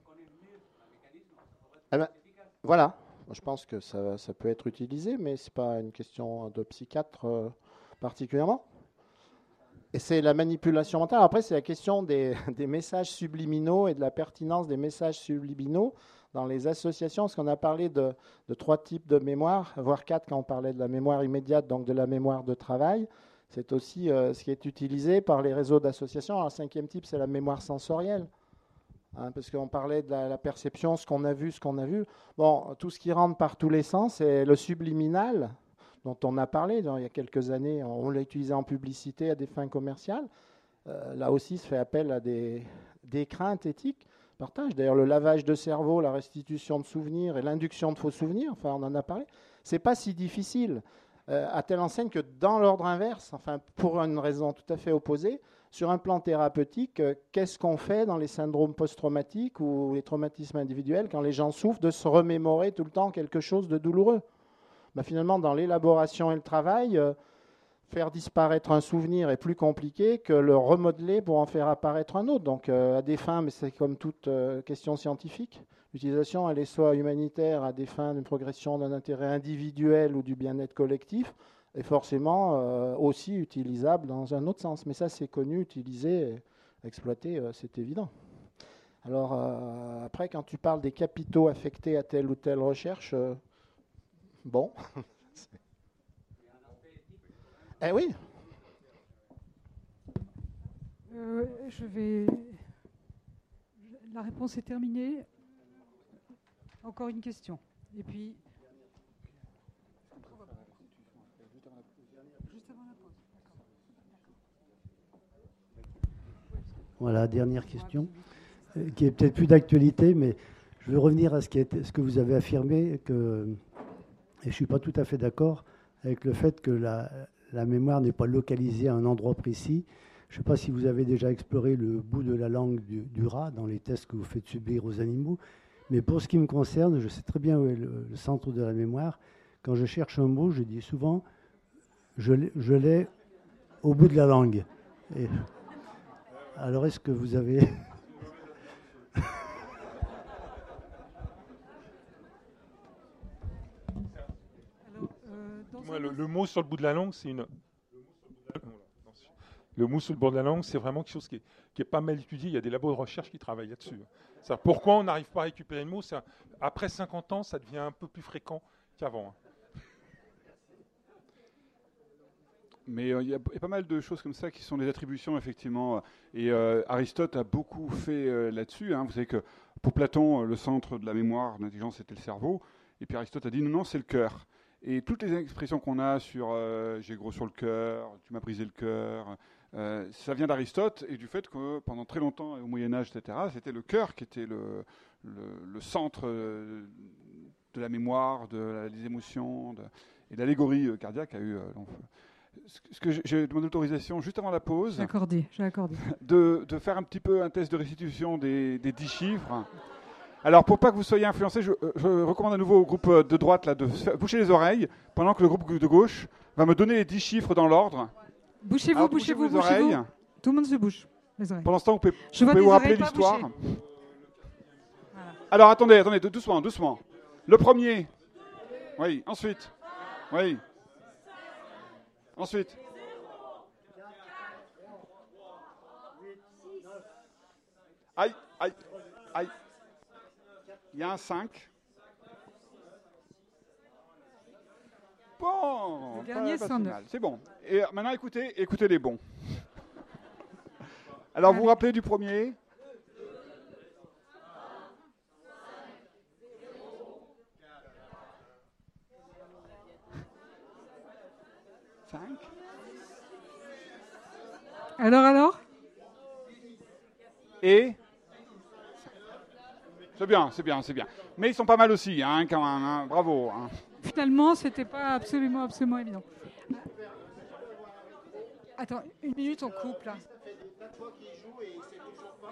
Eh ben, voilà. Je pense que ça, ça peut être utilisé, mais ce n'est pas une question de psychiatre euh, particulièrement. Et c'est la manipulation mentale. Après, c'est la question des, des messages subliminaux et de la pertinence des messages subliminaux dans les associations. Parce qu'on a parlé de, de trois types de mémoire, voire quatre quand on parlait de la mémoire immédiate, donc de la mémoire de travail. C'est aussi euh, ce qui est utilisé par les réseaux d'associations. Alors, le cinquième type, c'est la mémoire sensorielle. Hein, parce qu'on parlait de la, la perception, ce qu'on a vu, ce qu'on a vu. Bon, tout ce qui rentre par tous les sens, c'est le subliminal, dont on a parlé il y a quelques années. On l'a utilisé en publicité à des fins commerciales. Euh, là aussi, se fait appel à des, des craintes éthiques. Partage. D'ailleurs, le lavage de cerveau, la restitution de souvenirs et l'induction de faux souvenirs, enfin, on en a parlé. C'est pas si difficile, euh, à telle enseigne que dans l'ordre inverse, enfin, pour une raison tout à fait opposée, sur un plan thérapeutique, euh, qu'est-ce qu'on fait dans les syndromes post-traumatiques ou les traumatismes individuels quand les gens souffrent de se remémorer tout le temps quelque chose de douloureux? Ben, finalement, dans l'élaboration et le travail, euh, faire disparaître un souvenir est plus compliqué que le remodeler pour en faire apparaître un autre. Donc, euh, à des fins, mais c'est comme toute euh, question scientifique, l'utilisation, elle est soit humanitaire à des fins d'une progression d'un intérêt individuel ou du bien-être collectif, et forcément euh, aussi utilisable dans un autre sens. Mais ça, c'est connu, utilisé, exploité, euh, c'est évident. Alors, euh, après, quand tu parles des capitaux affectés à telle ou telle recherche, euh, bon... Eh oui. Euh, je vais. La réponse est terminée. Encore une question. Et puis. Juste avant la pause. Voilà, dernière question, euh, qui est peut-être plus d'actualité, mais je veux revenir à ce, qui est, ce que vous avez affirmé, que, et je ne suis pas tout à fait d'accord avec le fait que la. La mémoire n'est pas localisée à un endroit précis. Je ne sais pas si vous avez déjà exploré le bout de la langue du, du rat dans les tests que vous faites subir aux animaux. Mais pour ce qui me concerne, je sais très bien où est le, le centre de la mémoire. Quand je cherche un mot, je dis souvent je l'ai, je l'ai au bout de la langue. Et alors, est-ce que vous avez... Moi, le, le mot sur le bout de la langue, c'est une. Le mot sur le bout de la langue, c'est vraiment quelque chose qui est, qui est pas mal étudié. Il y a des labos de recherche qui travaillent là-dessus. Ça, pourquoi on n'arrive pas à récupérer le mot? Ça, après cinquante ans, ça devient un peu plus fréquent qu'avant. Mais euh, il y, y a pas mal de choses comme ça qui sont des attributions, effectivement. Et euh, Aristote a beaucoup fait euh, là-dessus. Hein. Vous savez que pour Platon, le centre de la mémoire, de l'intelligence, c'était le cerveau. Et puis Aristote a dit non, non, c'est le cœur. Et toutes les expressions qu'on a sur euh, j'ai gros sur le cœur, tu m'as brisé le cœur, euh, ça vient d'Aristote et du fait que pendant très longtemps, au Moyen-Âge, et cetera, c'était le cœur qui était le, le, le centre euh, de la mémoire, de la, des émotions. De, et l'allégorie euh, cardiaque a eu. Euh, donc, ce que j'ai demandé l'autorisation juste avant la pause. J'ai accordé, j'ai accordé. De, de faire un petit peu un test de restitution des, des dix chiffres. Alors, pour pas que vous soyez influencés, je, je recommande à nouveau au groupe de droite là, de se boucher les oreilles, pendant que le groupe de gauche va me donner les dix chiffres dans l'ordre. Bouchez-vous, Alors, bouchez-vous, bouchez-vous les bouchez-vous. oreilles. Tout le monde se bouche les oreilles. Pendant ce temps, vous pouvez, je vous, pouvez vous rappeler l'histoire. Voilà. Alors, attendez, attendez, doucement, doucement. Le premier. Oui, ensuite. Oui. Ensuite. Aïe, aïe, aïe. Il y a un cinq. Bon, le dernier, pas, pas cent si neuf. mal. C'est bon. Et maintenant, écoutez, écoutez les bons. Alors, vous vous rappelez du premier? cinq. Alors, alors? Et c'est bien, c'est bien, c'est bien. Mais ils sont pas mal aussi, hein, quand même. Hein. Bravo. Hein. Finalement, c'était pas absolument, absolument évident. Attends, une minute, on coupe là. quatre fois qu'il joue et il sait toujours pas.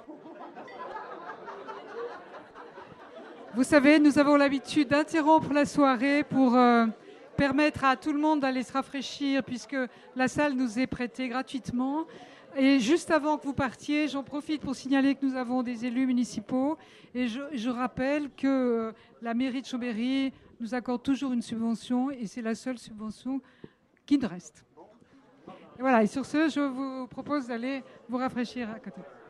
Vous savez, nous avons l'habitude d'interrompre la soirée pour euh, permettre à tout le monde d'aller se rafraîchir puisque la salle nous est prêtée gratuitement. Et juste avant que vous partiez, j'en profite pour signaler que nous avons des élus municipaux. Et je, je rappelle que euh, la mairie de Chambéry nous accorde toujours une subvention et c'est la seule subvention qui nous reste. Et voilà, et sur ce, je vous propose d'aller vous rafraîchir à côté.